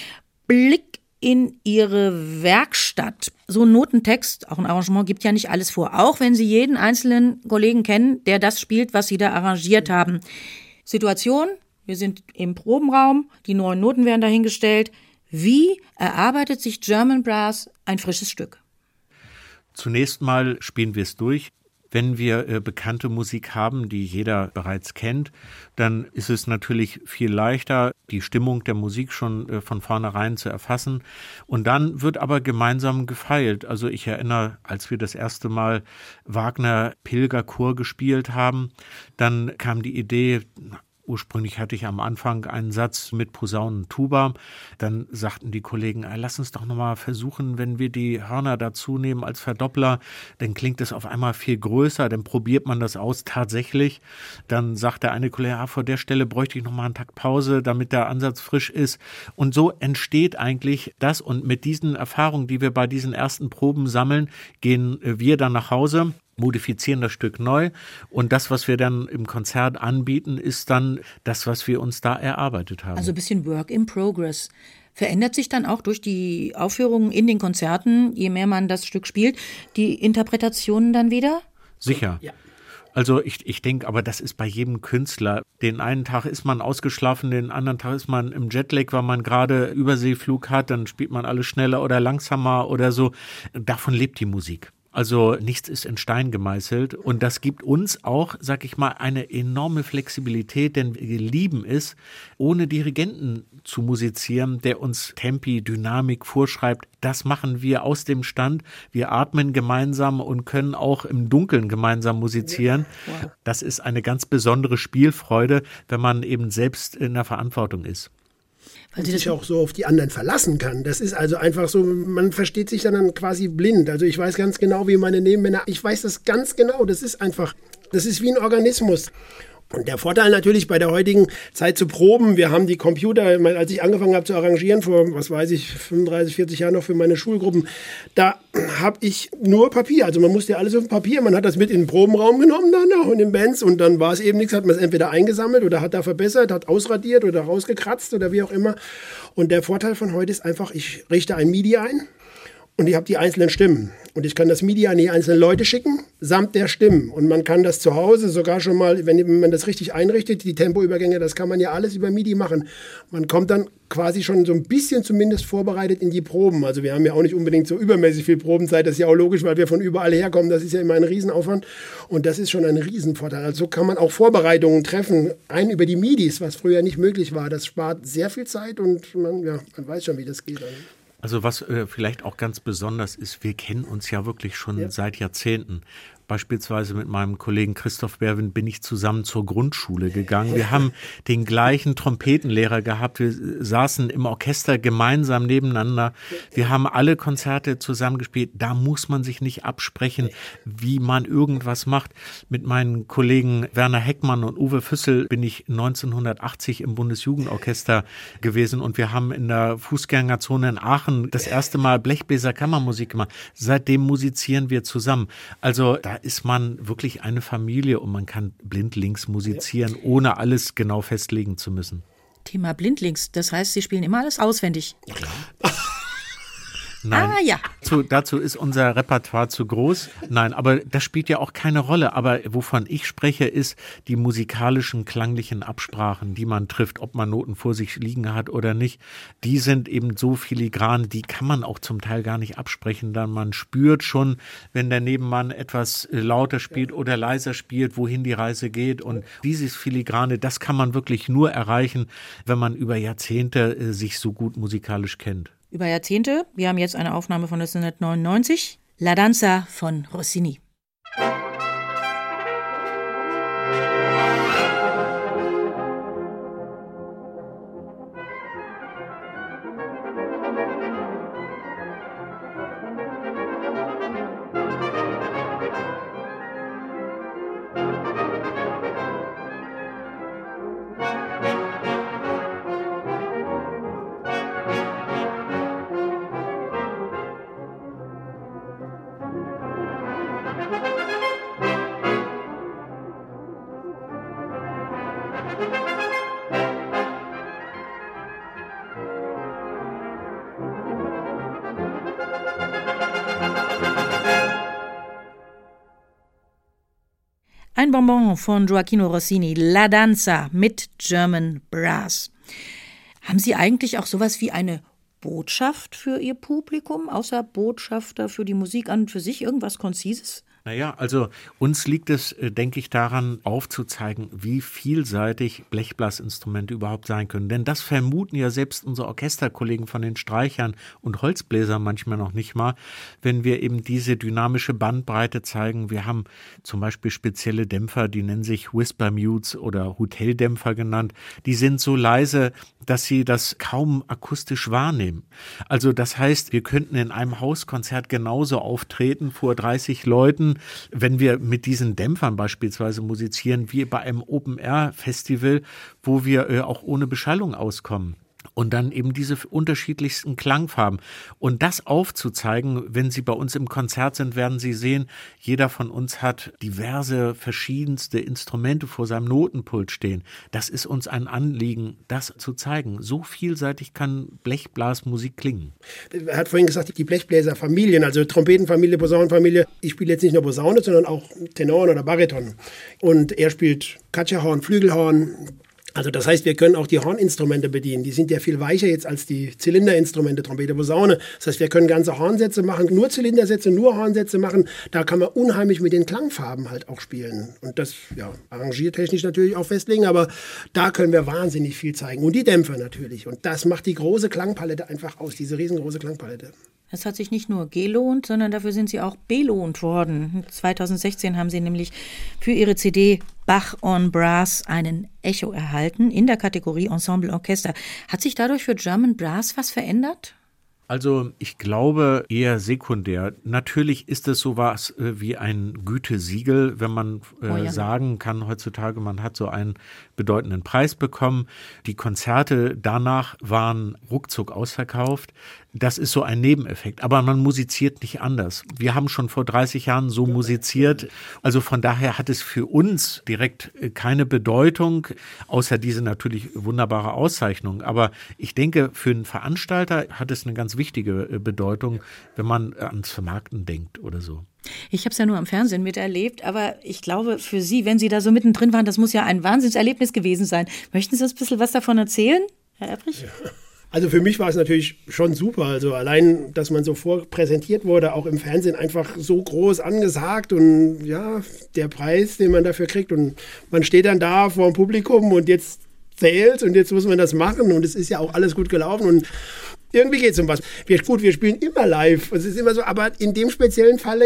Blick in Ihre Werkstatt. So ein Notentext, auch ein Arrangement, gibt ja nicht alles vor, auch wenn Sie jeden einzelnen Kollegen kennen, der das spielt, was Sie da arrangiert haben. Situation: Wir sind im Probenraum, die neuen Noten werden dahingestellt. Wie erarbeitet sich German Brass ein frisches Stück? Zunächst mal spielen wir es durch. Wenn wir äh, bekannte Musik haben, die jeder bereits kennt, dann ist es natürlich viel leichter, die Stimmung der Musik schon äh, von vornherein zu erfassen. Und dann wird aber gemeinsam gefeilt. Also ich erinnere, als wir das erste Mal Wagner Pilgerchor gespielt haben, dann kam die Idee, ursprünglich hatte ich am Anfang einen Satz mit Posaunen und Tuba. Dann sagten die Kollegen, lass uns doch nochmal versuchen, wenn wir die Hörner dazu nehmen als Verdoppler, dann klingt es auf einmal viel größer, dann probiert man das aus tatsächlich. Dann sagt der eine Kollege, ah, vor der Stelle bräuchte ich nochmal einen Takt Pause, damit der Ansatz frisch ist. Und so entsteht eigentlich das. Und mit diesen Erfahrungen, die wir bei diesen ersten Proben sammeln, gehen wir dann nach Hause, modifizieren das Stück neu, und das, was wir dann im Konzert anbieten, ist dann das, was wir uns da erarbeitet haben. Also ein bisschen Work in Progress. Verändert sich dann auch durch die Aufführungen in den Konzerten, je mehr man das Stück spielt, die Interpretationen dann wieder? Sicher. Ja. Also ich, ich denke, aber das ist bei jedem Künstler. Den einen Tag ist man ausgeschlafen, den anderen Tag ist man im Jetlag, weil man gerade Überseeflug hat, dann spielt man alles schneller oder langsamer oder so. Davon lebt die Musik. Also nichts ist in Stein gemeißelt, und das gibt uns auch, sag ich mal, eine enorme Flexibilität, denn wir lieben es, ohne Dirigenten zu musizieren, der uns Tempi, Dynamik vorschreibt. Das machen wir aus dem Stand. Wir atmen gemeinsam und können auch im Dunkeln gemeinsam musizieren. Das ist eine ganz besondere Spielfreude, wenn man eben selbst in der Verantwortung ist. Weil sie sich auch so auf die anderen verlassen kann. Das ist also einfach so, man versteht sich dann quasi blind. Also ich weiß ganz genau, wie meine Nebenmänner, ich weiß das ganz genau, das ist einfach, das ist wie ein Organismus. Und der Vorteil natürlich bei der heutigen Zeit zu proben, wir haben die Computer, als ich angefangen habe zu arrangieren, vor, was weiß ich, fünfunddreißig, vierzig Jahren noch für meine Schulgruppen, da habe ich nur Papier, also man musste ja alles auf Papier, man hat das mit in den Probenraum genommen danach und in Bands, und dann war es eben nichts, hat man es entweder eingesammelt oder hat da verbessert, hat ausradiert oder rausgekratzt oder wie auch immer. Und der Vorteil von heute ist einfach, ich richte ein MIDI ein und ich habe die einzelnen Stimmen. Und ich kann das MIDI an die einzelnen Leute schicken, samt der Stimmen. Und man kann das zu Hause sogar schon mal, wenn man das richtig einrichtet, die Tempoübergänge, das kann man ja alles über MIDI machen. Man kommt dann quasi schon so ein bisschen zumindest vorbereitet in die Proben. Also wir haben ja auch nicht unbedingt so übermäßig viel Probenzeit. Das ist ja auch logisch, weil wir von überall herkommen. Das ist ja immer ein Riesenaufwand. Und das ist schon ein Riesenvorteil. Also so kann man auch Vorbereitungen treffen, ein über die MIDIs, was früher nicht möglich war. Das spart sehr viel Zeit, und man, ja, man weiß schon, wie das geht. Also was äh, vielleicht auch ganz besonders ist, wir kennen uns ja wirklich schon ja. seit Jahrzehnten. Beispielsweise mit meinem Kollegen Christoph Berwin bin ich zusammen zur Grundschule gegangen. Wir haben den gleichen Trompetenlehrer gehabt. Wir saßen im Orchester gemeinsam nebeneinander. Wir haben alle Konzerte zusammengespielt. Da muss man sich nicht absprechen, wie man irgendwas macht. Mit meinen Kollegen Werner Heckmann und Uwe Füssel bin ich neunzehnhundertachtzig im Bundesjugendorchester gewesen und wir haben in der Fußgängerzone in Aachen das erste Mal Blechbläser Kammermusik gemacht. Seitdem musizieren wir zusammen. Also da ist man wirklich eine Familie und man kann blindlings musizieren, ohne alles genau festlegen zu müssen. Thema blindlings, das heißt, Sie spielen immer alles auswendig. Ja, klar. Nein, ah, ja. dazu, dazu ist unser Repertoire zu groß. Nein, aber das spielt ja auch keine Rolle. Aber wovon ich spreche, ist die musikalischen, klanglichen Absprachen, die man trifft, ob man Noten vor sich liegen hat oder nicht. Die sind eben so filigran, die kann man auch zum Teil gar nicht absprechen. Dann man spürt schon, wenn der Nebenmann etwas lauter spielt oder leiser spielt, wohin die Reise geht. Und dieses Filigrane, das kann man wirklich nur erreichen, wenn man über Jahrzehnte äh, sich so gut musikalisch kennt. Über Jahrzehnte. Wir haben jetzt eine Aufnahme von neunzehnhundertneunundneunzig. La Danza von Rossini. Ein Bonbon von Gioachino Rossini, La Danza mit German Brass. Haben Sie eigentlich auch sowas wie eine Botschaft für Ihr Publikum, außer Botschafter für die Musik an und für sich, irgendwas Konzises? Naja, also uns liegt es, denke ich, daran aufzuzeigen, wie vielseitig Blechblasinstrumente überhaupt sein können. Denn das vermuten ja selbst unsere Orchesterkollegen von den Streichern und Holzbläsern manchmal noch nicht mal, wenn wir eben diese dynamische Bandbreite zeigen. Wir haben zum Beispiel spezielle Dämpfer, die nennen sich Whisper Mutes oder Hoteldämpfer genannt. Die sind so leise, dass sie das kaum akustisch wahrnehmen. Also das heißt, wir könnten in einem Hauskonzert genauso auftreten vor dreißig Leuten, wenn wir mit diesen Dämpfern beispielsweise musizieren, wie bei einem Open-Air-Festival, wo wir äh, auch ohne Beschallung auskommen. Und dann eben diese unterschiedlichsten Klangfarben. Und das aufzuzeigen, wenn Sie bei uns im Konzert sind, werden Sie sehen, jeder von uns hat diverse, verschiedenste Instrumente vor seinem Notenpult stehen. Das ist uns ein Anliegen, das zu zeigen. So vielseitig kann Blechblasmusik klingen. Er hat vorhin gesagt, die Blechbläserfamilien, also Trompetenfamilie, Posaunenfamilie. Ich spiele jetzt nicht nur Posaune, sondern auch Tenorn oder Bariton. Und er spielt Katschahorn, Flügelhorn. Also das heißt, wir können auch die Horninstrumente bedienen. Die sind ja viel weicher jetzt als die Zylinderinstrumente, Trompete, Posaune. Das heißt, wir können ganze Hornsätze machen, nur Zylindersätze, nur Hornsätze machen. Da kann man unheimlich mit den Klangfarben halt auch spielen. Und das, ja, arrangiertechnisch natürlich auch festlegen, aber da können wir wahnsinnig viel zeigen. Und die Dämpfer natürlich. Und das macht die große Klangpalette einfach aus, diese riesengroße Klangpalette. Es hat sich nicht nur gelohnt, sondern dafür sind Sie auch belohnt worden. zweitausendsechzehn haben Sie nämlich für Ihre C D Bach on Brass einen Echo erhalten in der Kategorie Ensemble Orchester. Hat sich dadurch für German Brass was verändert? Also ich glaube eher sekundär. Natürlich ist es sowas äh, wie ein Gütesiegel, wenn man äh, oh ja. sagen kann heutzutage, man hat so einen bedeutenden Preis bekommen. Die Konzerte danach waren ruckzuck ausverkauft. Das ist so ein Nebeneffekt. Aber man musiziert nicht anders. Wir haben schon vor dreißig Jahren so musiziert. Also von daher hat es für uns direkt keine Bedeutung, außer diese natürlich wunderbare Auszeichnung. Aber ich denke, für einen Veranstalter hat es eine ganz wichtige Bedeutung, wenn man ans Vermarkten denkt oder so. Ich habe es ja nur am Fernsehen miterlebt, aber ich glaube, für Sie, wenn Sie da so mittendrin waren, das muss ja ein Wahnsinnserlebnis gewesen sein. Möchten Sie uns ein bisschen was davon erzählen, Herr Ebrich? Ja. Also für mich war es natürlich schon super. Also allein, dass man so vorpräsentiert wurde, auch im Fernsehen einfach so groß angesagt und ja, der Preis, den man dafür kriegt und man steht dann da vor dem Publikum und jetzt zählt und jetzt muss man das machen und es ist ja auch alles gut gelaufen und irgendwie geht es um was. Wir, gut, wir spielen immer live, es ist immer so, aber in dem speziellen Falle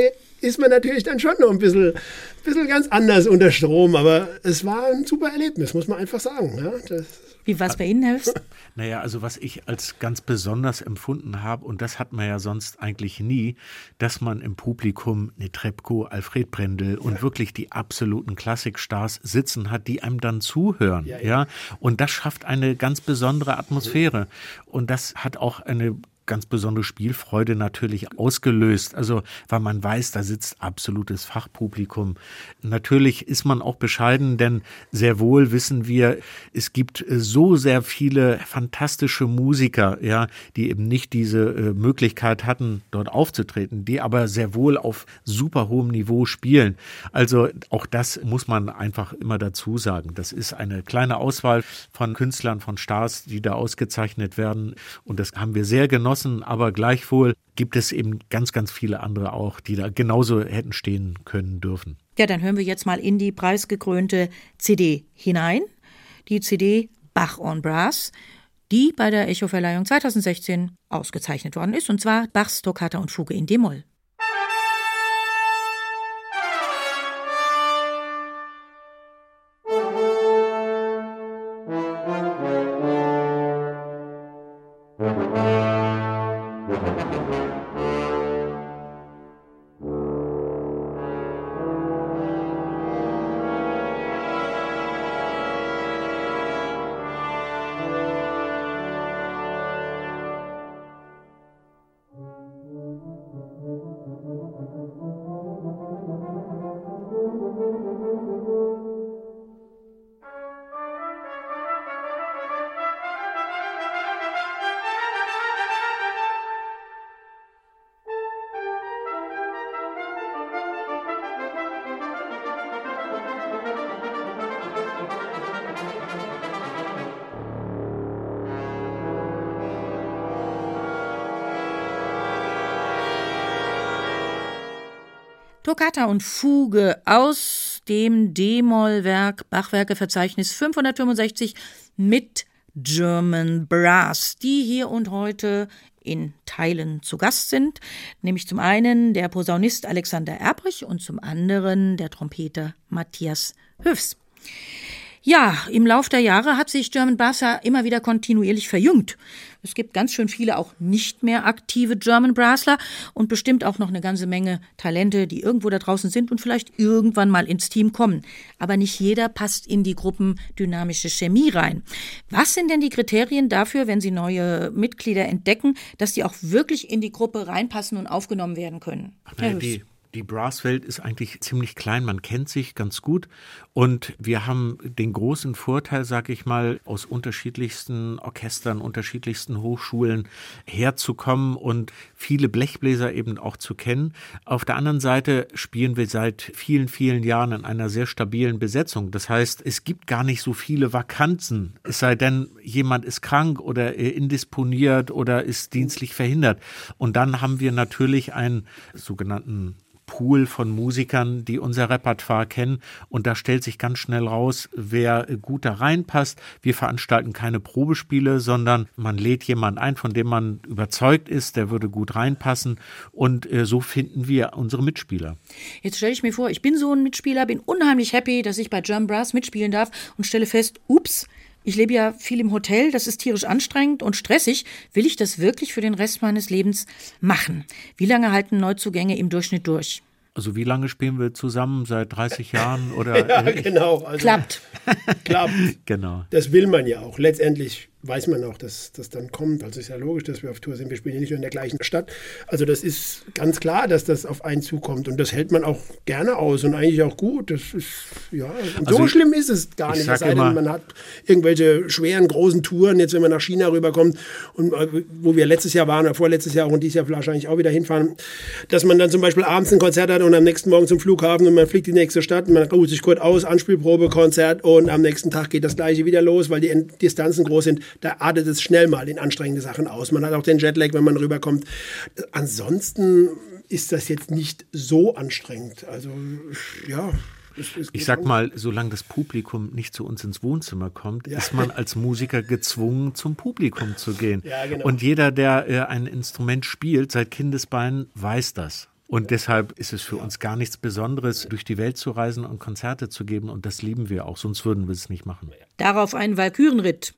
ist man natürlich dann schon noch ein bisschen, bisschen ganz anders unter Strom. Aber es war ein super Erlebnis, muss man einfach sagen. Ja, das Wie war es bei Ihnen, Herr Hüfs? Naja, also was ich als ganz besonders empfunden habe, und das hat man ja sonst eigentlich nie, dass man im Publikum Netrebko, Alfred Brendel und ja. wirklich die absoluten Klassikstars sitzen hat, die einem dann zuhören. Ja, ja. ja, und das schafft eine ganz besondere Atmosphäre. Und das hat auch eine ganz besondere Spielfreude natürlich ausgelöst. Also, weil man weiß, da sitzt absolutes Fachpublikum. Natürlich ist man auch bescheiden, denn sehr wohl wissen wir, es gibt so sehr viele fantastische Musiker, ja, die eben nicht diese äh, Möglichkeit hatten, dort aufzutreten, die aber sehr wohl auf super hohem Niveau spielen. Also, auch das muss man einfach immer dazu sagen. Das ist eine kleine Auswahl von Künstlern, von Stars, die da ausgezeichnet werden. Und das haben wir sehr genossen. Aber gleichwohl gibt es eben ganz, ganz viele andere auch, die da genauso hätten stehen können dürfen. Ja, dann hören wir jetzt mal in die preisgekrönte C D hinein. Die C D Bach on Brass, die bei der Echo-Verleihung zweitausendsechzehn ausgezeichnet worden ist, und zwar Bachs Toccata und Fuge in D-Moll. Toccata und Fuge aus dem D-Moll-Werk Bachwerkeverzeichnis fünfhundertfünfundsechzig mit German Brass, die hier und heute in Teilen zu Gast sind, nämlich zum einen der Posaunist Alexander Erbrich und zum anderen der Trompeter Matthias Hüfs. Ja, im Lauf der Jahre hat sich German Brass ja immer wieder kontinuierlich verjüngt. Es gibt ganz schön viele auch nicht mehr aktive German Brassler und bestimmt auch noch eine ganze Menge Talente, die irgendwo da draußen sind und vielleicht irgendwann mal ins Team kommen. Aber nicht jeder passt in die gruppendynamische Chemie rein. Was sind denn die Kriterien dafür, wenn Sie neue Mitglieder entdecken, dass die auch wirklich in die Gruppe reinpassen und aufgenommen werden können? Herr Hüfs. Die Brasswelt ist eigentlich ziemlich klein, man kennt sich ganz gut und wir haben den großen Vorteil, sag ich mal, aus unterschiedlichsten Orchestern, unterschiedlichsten Hochschulen herzukommen und viele Blechbläser eben auch zu kennen. Auf der anderen Seite spielen wir seit vielen, vielen Jahren in einer sehr stabilen Besetzung. Das heißt, es gibt gar nicht so viele Vakanzen, es sei denn, jemand ist krank oder indisponiert oder ist dienstlich verhindert. Und dann haben wir natürlich einen sogenannten Pool von Musikern, die unser Repertoire kennen und da stellt sich ganz schnell raus, wer gut da reinpasst. Wir veranstalten keine Probespiele, sondern man lädt jemanden ein, von dem man überzeugt ist, der würde gut reinpassen und äh, so finden wir unsere Mitspieler. Jetzt stelle ich mir vor, ich bin so ein Mitspieler, bin unheimlich happy, dass ich bei German Brass mitspielen darf und stelle fest, ups, ich lebe ja viel im Hotel, das ist tierisch anstrengend und stressig. Will ich das wirklich für den Rest meines Lebens machen? Wie lange halten Neuzugänge im Durchschnitt durch? Also wie lange spielen wir zusammen? Seit dreißig Jahren? Oder ja, genau. Also, klappt. Klappt. Genau. Das will man ja auch. Letztendlich weiß man auch, dass das dann kommt. Also ist ja logisch, dass wir auf Tour sind. Wir spielen ja nicht nur in der gleichen Stadt. Also das ist ganz klar, dass das auf einen zukommt. Und das hält man auch gerne aus und eigentlich auch gut. Das ist, ja, und also so schlimm ist es gar nicht. Es sei denn, man hat irgendwelche schweren, großen Touren, jetzt wenn man nach China rüberkommt, und wo wir letztes Jahr waren oder vorletztes Jahr und dieses Jahr wahrscheinlich auch wieder hinfahren, dass man dann zum Beispiel abends ein Konzert hat und am nächsten Morgen zum Flughafen und man fliegt in die nächste Stadt und man ruht sich kurz aus, Anspielprobe, Konzert und am nächsten Tag geht das Gleiche wieder los, weil die Distanzen groß sind. Da artet es schnell mal in anstrengende Sachen aus. Man hat auch den Jetlag, wenn man rüberkommt. Ansonsten ist das jetzt nicht so anstrengend. Also, ja. Es, es ich sag mal, solange das Publikum nicht zu uns ins Wohnzimmer kommt, ja. ist man als Musiker gezwungen, zum Publikum zu gehen. Ja, genau. Und jeder, der äh, ein Instrument spielt, seit Kindesbeinen, weiß das. Und deshalb ist es für uns gar nichts Besonderes, durch die Welt zu reisen und Konzerte zu geben. Und das lieben wir auch, sonst würden wir es nicht machen. Darauf ein Walkürenritt.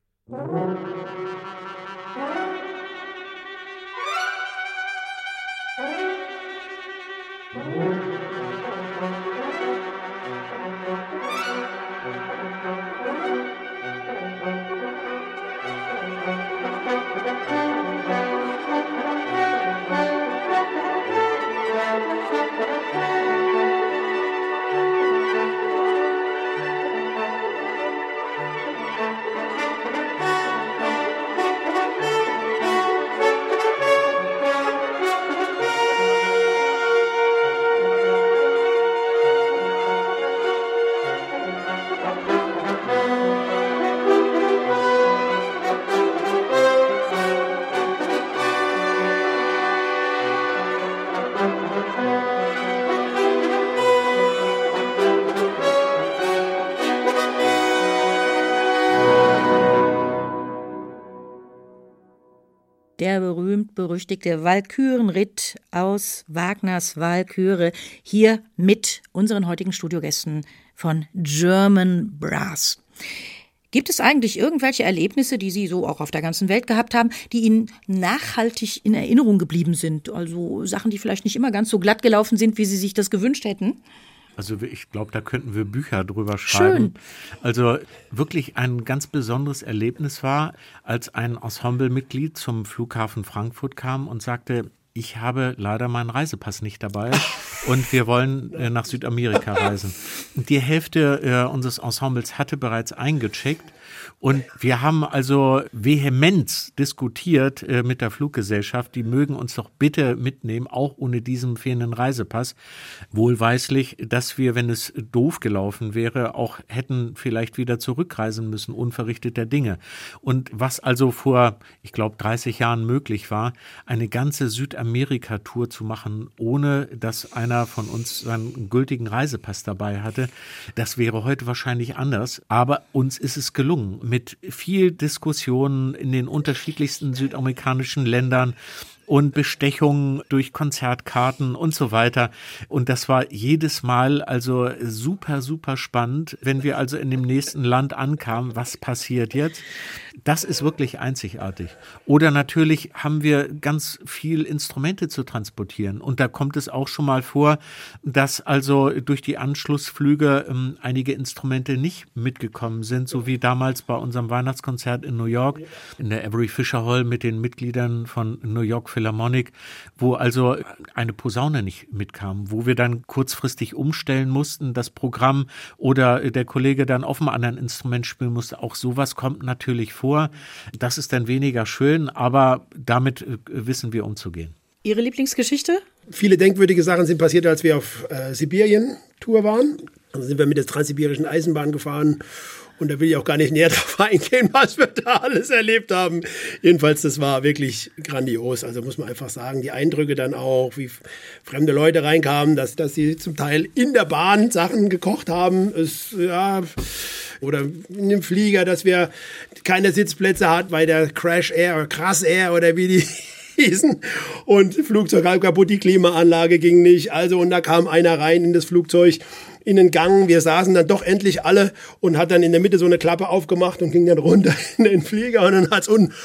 Der berühmt-berüchtigte Walkürenritt aus Wagners Walküre, hier mit unseren heutigen Studiogästen von German Brass. Gibt es eigentlich irgendwelche Erlebnisse, die Sie so auch auf der ganzen Welt gehabt haben, die Ihnen nachhaltig in Erinnerung geblieben sind? Also Sachen, die vielleicht nicht immer ganz so glatt gelaufen sind, wie Sie sich das gewünscht hätten? Also ich glaube, da könnten wir Bücher drüber schreiben. Schön. Also wirklich ein ganz besonderes Erlebnis war, als ein Ensemblemitglied zum Flughafen Frankfurt kam und sagte, ich habe leider meinen Reisepass nicht dabei und wir wollen äh, nach Südamerika reisen. Und die Hälfte äh, unseres Ensembles hatte bereits eingecheckt. Und wir haben also vehement diskutiert äh, mit der Fluggesellschaft, die mögen uns doch bitte mitnehmen, auch ohne diesen fehlenden Reisepass. Wohlweislich, dass wir, wenn es doof gelaufen wäre, auch hätten vielleicht wieder zurückreisen müssen, unverrichteter Dinge. Und was also vor, ich glaube, dreißig Jahren möglich war, eine ganze Südamerika-Tour zu machen, ohne dass einer von uns seinen gültigen Reisepass dabei hatte, das wäre heute wahrscheinlich anders. Aber uns ist es gelungen, mit viel Diskussionen in den unterschiedlichsten südamerikanischen Ländern und Bestechungen durch Konzertkarten und so weiter. Und das war jedes Mal also super, super spannend, wenn wir also in dem nächsten Land ankamen, was passiert jetzt? Das ist wirklich einzigartig. Oder natürlich haben wir ganz viel Instrumente zu transportieren. Und da kommt es auch schon mal vor, dass also durch die Anschlussflüge ähm, einige Instrumente nicht mitgekommen sind, so wie damals bei unserem Weihnachtskonzert in New York, in der Avery Fisher Hall mit den Mitgliedern von New York Philharmonic, wo also eine Posaune nicht mitkam, wo wir dann kurzfristig umstellen mussten, das Programm, oder der Kollege dann auf einem anderen Instrument spielen musste. Auch sowas kommt natürlich vor. Das ist dann weniger schön, aber damit wissen wir umzugehen. Ihre Lieblingsgeschichte? Viele denkwürdige Sachen sind passiert, als wir auf äh, Sibirien-Tour waren. Da sind wir mit der transsibirischen Eisenbahn gefahren. Und da will ich auch gar nicht näher drauf eingehen, was wir da alles erlebt haben. Jedenfalls, das war wirklich grandios. Also muss man einfach sagen, die Eindrücke dann auch, wie fremde Leute reinkamen, dass, dass sie zum Teil in der Bahn Sachen gekocht haben. Es, ja, oder in dem Flieger, dass wir keine Sitzplätze hatten, weil der Crash Air oder Krass Air oder wie die hießen. Und Flugzeug halb kaputt, die Klimaanlage ging nicht. Also, und da kam einer rein in das Flugzeug, in den Gang. Wir saßen dann doch endlich alle und hat dann in der Mitte so eine Klappe aufgemacht und ging dann runter in den Flieger und dann hat's unten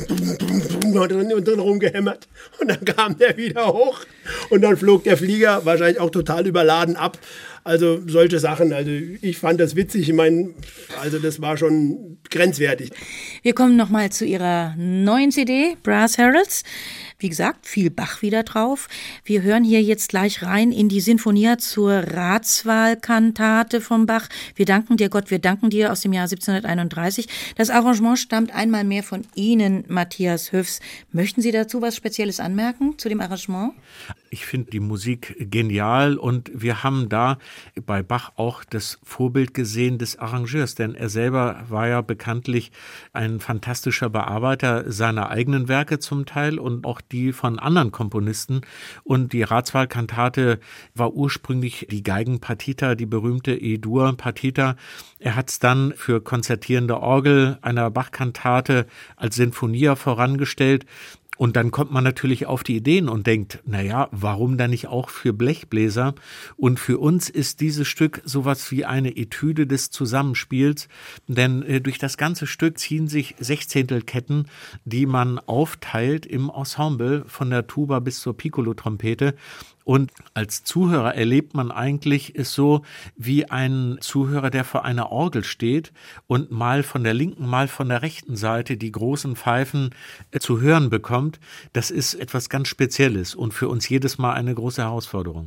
und dann rumgehämmert und dann kam der wieder hoch und dann flog der Flieger wahrscheinlich auch total überladen ab. Also solche Sachen, also ich fand das witzig, ich meine, also das war schon grenzwertig. Wir kommen nochmal zu Ihrer neuen C D, Brass Heralds. Wie gesagt, viel Bach wieder drauf. Wir hören hier jetzt gleich rein in die Sinfonia zur Ratswahlkantate von Bach. Wir danken dir, Gott, wir danken dir, aus dem Jahr siebzehnhunderteinunddreißig. Das Arrangement stammt einmal mehr von Ihnen, Matthias Höfs. Möchten Sie dazu was Spezielles anmerken, zu dem Arrangement? Ich finde die Musik genial und wir haben da bei Bach auch das Vorbild gesehen des Arrangeurs, denn er selber war ja bekanntlich ein fantastischer Bearbeiter seiner eigenen Werke zum Teil und auch die von anderen Komponisten. Und die Ratswahlkantate war ursprünglich die Geigenpartita, die berühmte E-Dur-Partita. Er hat es dann für konzertierende Orgel einer Bach-Kantate als Sinfonia vorangestellt. Und dann kommt man natürlich auf die Ideen und denkt, naja, warum dann nicht auch für Blechbläser? Und für uns ist dieses Stück sowas wie eine Etüde des Zusammenspiels, denn äh, durch das ganze Stück ziehen sich Sechzehntelketten, die man aufteilt im Ensemble von der Tuba bis zur Piccolo-Trompete. Und als Zuhörer erlebt man eigentlich es so wie ein Zuhörer, der vor einer Orgel steht und mal von der linken, mal von der rechten Seite die großen Pfeifen äh, zu hören bekommt. Das ist etwas ganz Spezielles und für uns jedes Mal eine große Herausforderung.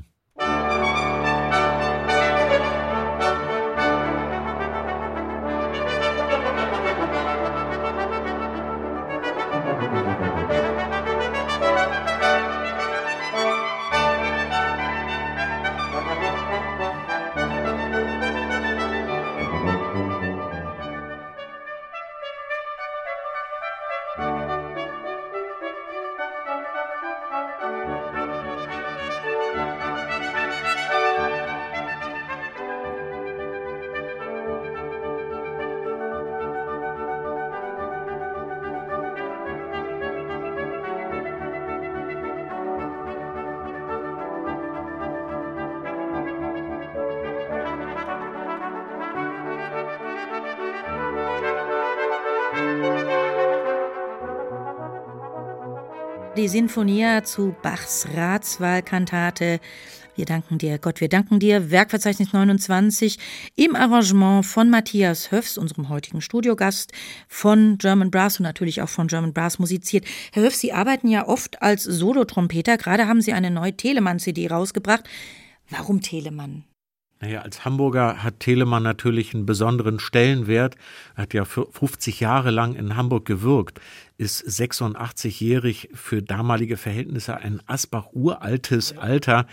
Die Sinfonia zu Bachs Ratswahlkantate. Wir danken dir, Gott, wir danken dir. Werkverzeichnis neunundzwanzig im Arrangement von Matthias Höfs, unserem heutigen Studiogast, von German Brass und natürlich auch von German Brass musiziert. Herr Höfs, Sie arbeiten ja oft als Solotrompeter. Gerade haben Sie eine neue Telemann-C D rausgebracht. Warum Telemann? Naja, als Hamburger hat Telemann natürlich einen besonderen Stellenwert. Er hat ja fünfzig Jahre lang in Hamburg gewirkt, ist sechsundachtzig-jährig, für damalige Verhältnisse ein Asbach-uraltes Alter.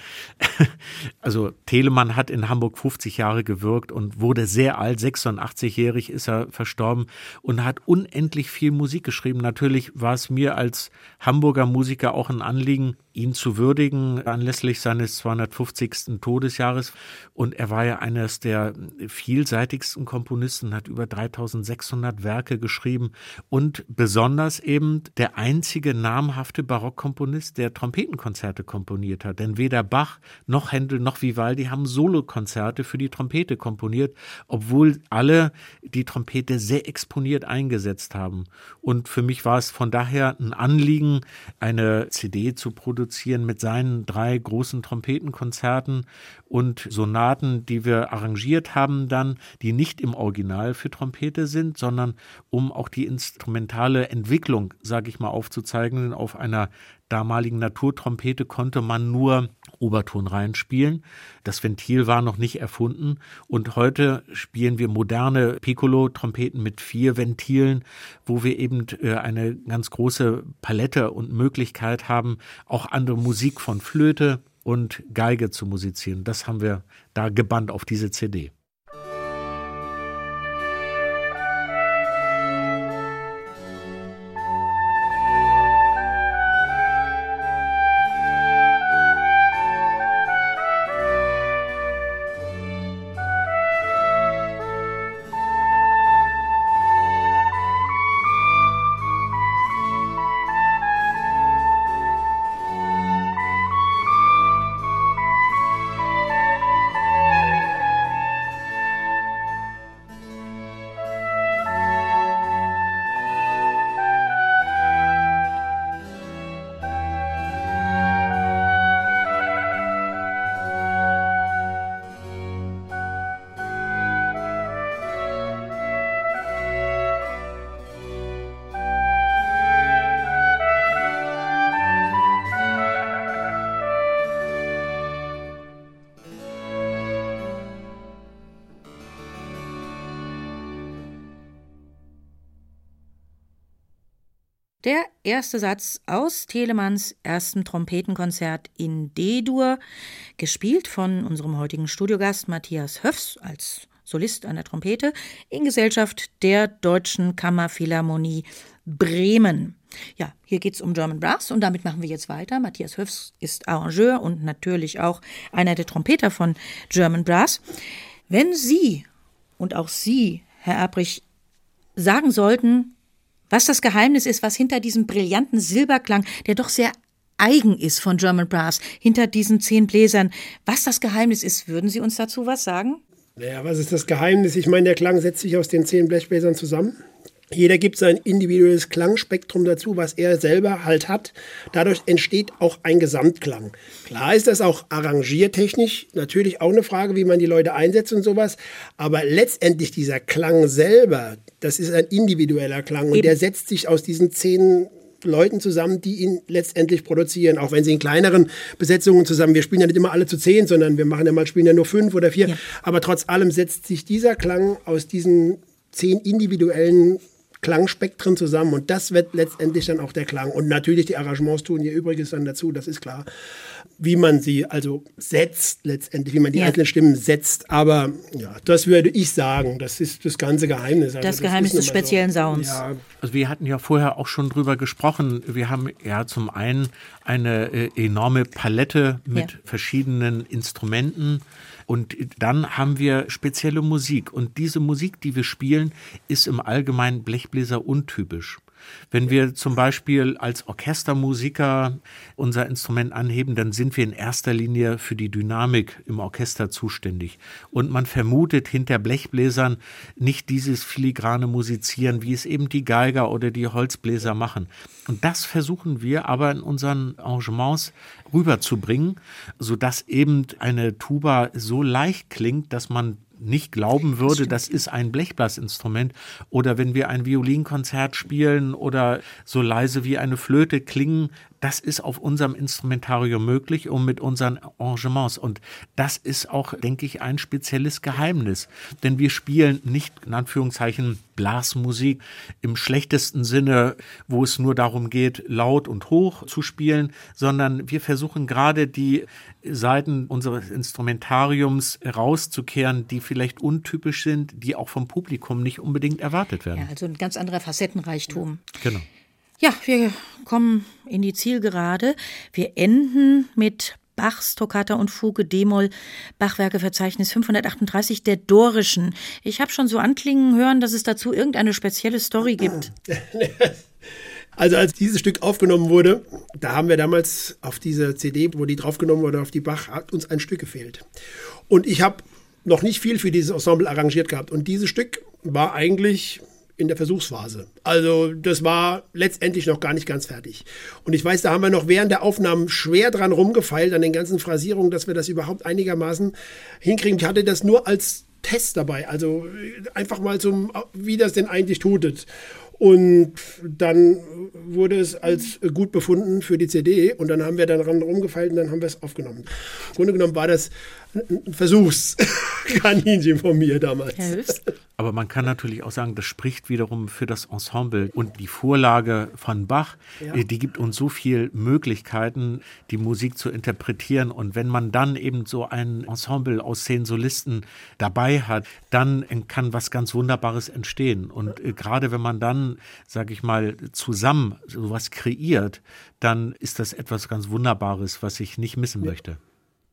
Also Telemann hat in Hamburg fünfzig Jahre gewirkt und wurde sehr alt, sechsundachtzig-jährig ist er verstorben und hat unendlich viel Musik geschrieben. Natürlich war es mir als Hamburger Musiker auch ein Anliegen, ihn zu würdigen anlässlich seines zweihundertfünfzigsten Todesjahres. Und er war ja eines der vielseitigsten Komponisten, hat über dreitausendsechshundert Werke geschrieben und besonders eben der einzige namhafte Barockkomponist, der Trompetenkonzerte komponiert hat. Denn weder Bach noch Händel noch Vivaldi haben Solokonzerte für die Trompete komponiert, obwohl alle die Trompete sehr exponiert eingesetzt haben. Und für mich war es von daher ein Anliegen, eine C D zu produzieren mit seinen drei großen Trompetenkonzerten und Sonaten, die wir arrangiert haben dann, die nicht im Original für Trompete sind, sondern um auch die instrumentale Entwicklung, sage ich mal, aufzuzeigen. Auf einer damaligen Naturtrompete konnte man nur Oberton reinspielen. Das Ventil war noch nicht erfunden und heute spielen wir moderne Piccolo-Trompeten mit vier Ventilen, wo wir eben eine ganz große Palette und Möglichkeit haben, auch andere Musik von Flöte und Geige zu musizieren. Das haben wir da gebannt auf diese C D. Der erste Satz aus Telemanns erstem Trompetenkonzert in D-Dur, gespielt von unserem heutigen Studiogast Matthias Höfs als Solist an der Trompete in Gesellschaft der Deutschen Kammerphilharmonie Bremen. Ja, hier geht es um German Brass und damit machen wir jetzt weiter. Matthias Höfs ist Arrangeur und natürlich auch einer der Trompeter von German Brass. Wenn Sie und auch Sie, Herr Erbrich, sagen sollten, Was das Geheimnis ist, was hinter diesem brillanten Silberklang, der doch sehr eigen ist von German Brass, hinter diesen zehn Bläsern, was das Geheimnis ist, würden Sie uns dazu was sagen? Naja, was ist das Geheimnis? Ich meine, der Klang setzt sich aus den zehn Blechbläsern zusammen. Jeder gibt sein individuelles Klangspektrum dazu, was er selber halt hat. Dadurch entsteht auch ein Gesamtklang. Klar ist das auch arrangiertechnisch natürlich auch eine Frage, wie man die Leute einsetzt und sowas. Aber letztendlich dieser Klang selber, das ist ein individueller Klang. Und Eben. der setzt sich aus diesen zehn Leuten zusammen, die ihn letztendlich produzieren, auch wenn sie in kleineren Besetzungen zusammen, wir spielen ja nicht immer alle zu zehn, sondern wir machen ja mal, spielen ja nur fünf oder vier. Ja. Aber trotz allem setzt sich dieser Klang aus diesen zehn individuellen Klangspektren zusammen und das wird letztendlich dann auch der Klang. Und natürlich die Arrangements tun ihr Übriges dann dazu, das ist klar, wie man sie also setzt letztendlich, wie man die ja. einzelnen Stimmen setzt. Aber ja, das würde ich sagen, das ist das ganze Geheimnis. Also das, das Geheimnis des speziellen so. Sounds. Ja. Also wir hatten ja vorher auch schon drüber gesprochen. Wir haben ja zum einen eine äh, enorme Palette mit ja. verschiedenen Instrumenten. Und dann haben wir spezielle Musik. Und diese Musik, die wir spielen, ist im Allgemeinen Blechbläser untypisch. Wenn wir zum Beispiel als Orchestermusiker unser Instrument anheben, dann sind wir in erster Linie für die Dynamik im Orchester zuständig. Und man vermutet hinter Blechbläsern nicht dieses filigrane Musizieren, wie es eben die Geiger oder die Holzbläser machen. Und das versuchen wir aber in unseren Arrangements rüberzubringen, sodass eben eine Tuba so leicht klingt, dass man nicht glauben würde, das ist ein Blechblasinstrument. Oder wenn wir ein Violinkonzert spielen oder so leise wie eine Flöte klingen, das ist auf unserem Instrumentarium möglich und mit unseren Arrangements. Und das ist auch, denke ich, ein spezielles Geheimnis. Denn wir spielen nicht, in Anführungszeichen, Blasmusik im schlechtesten Sinne, wo es nur darum geht, laut und hoch zu spielen, sondern wir versuchen gerade die Seiten unseres Instrumentariums rauszukehren, die vielleicht untypisch sind, die auch vom Publikum nicht unbedingt erwartet werden. Ja, also ein ganz anderer Facettenreichtum. Genau. Ja, wir kommen in die Zielgerade. Wir enden mit Bachs Toccata und Fuge D-Moll, Bachwerkeverzeichnis fünfhundertachtunddreißig der Dorischen. Ich habe schon so anklingen hören, dass es dazu irgendeine spezielle Story gibt. Also als dieses Stück aufgenommen wurde, da haben wir damals auf dieser C D, wo die draufgenommen wurde, auf die Bach, hat uns ein Stück gefehlt. Und ich habe noch nicht viel für dieses Ensemble arrangiert gehabt. Und dieses Stück war eigentlich in der Versuchsphase. Also das war letztendlich noch gar nicht ganz fertig. Und ich weiß, da haben wir noch während der Aufnahmen schwer dran rumgefeilt, an den ganzen Phrasierungen, dass wir das überhaupt einigermaßen hinkriegen. Ich hatte das nur als Test dabei, also einfach mal zum, wie das denn eigentlich tutet. Und dann wurde es als gut befunden für die C D und dann haben wir daran rumgefeilt und dann haben wir es aufgenommen. Im Grunde genommen war das ein Versuchskaninchen von mir damals. Aber man kann natürlich auch sagen, das spricht wiederum für das Ensemble. Und die Vorlage von Bach, ja. die gibt uns so viele Möglichkeiten, die Musik zu interpretieren. Und wenn man dann eben so ein Ensemble aus zehn Solisten dabei hat, dann kann was ganz Wunderbares entstehen. Und äh, gerade wenn man dann, sage ich mal, zusammen sowas kreiert, dann ist das etwas ganz Wunderbares, was ich nicht missen ja. möchte.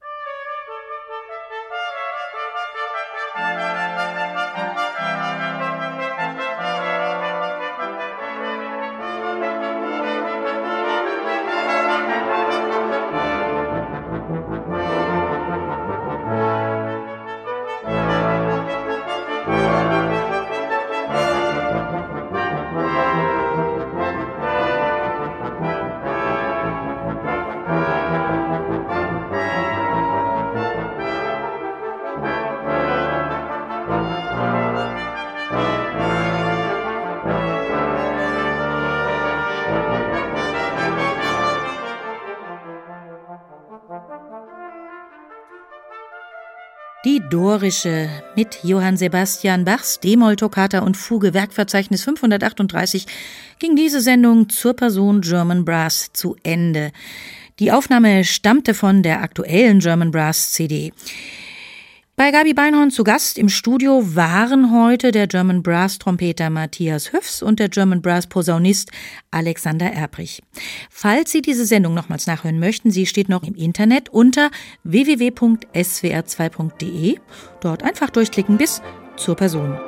Die Dorische mit Johann Sebastian Bachs D-Moll-Toccata und Fuge Werkverzeichnis fünfhundertachtunddreißig ging diese Sendung zur Person German Brass zu Ende. Die Aufnahme stammte von der aktuellen German Brass C D. Bei Gabi Beinhorn zu Gast im Studio waren heute der German Brass Trompeter Matthias Hüfs und der German Brass Posaunist Alexander Erbrich. Falls Sie diese Sendung nochmals nachhören möchten, sie steht noch im Internet unter w w w punkt s w r zwei punkt d e. Dort einfach durchklicken bis zur Person.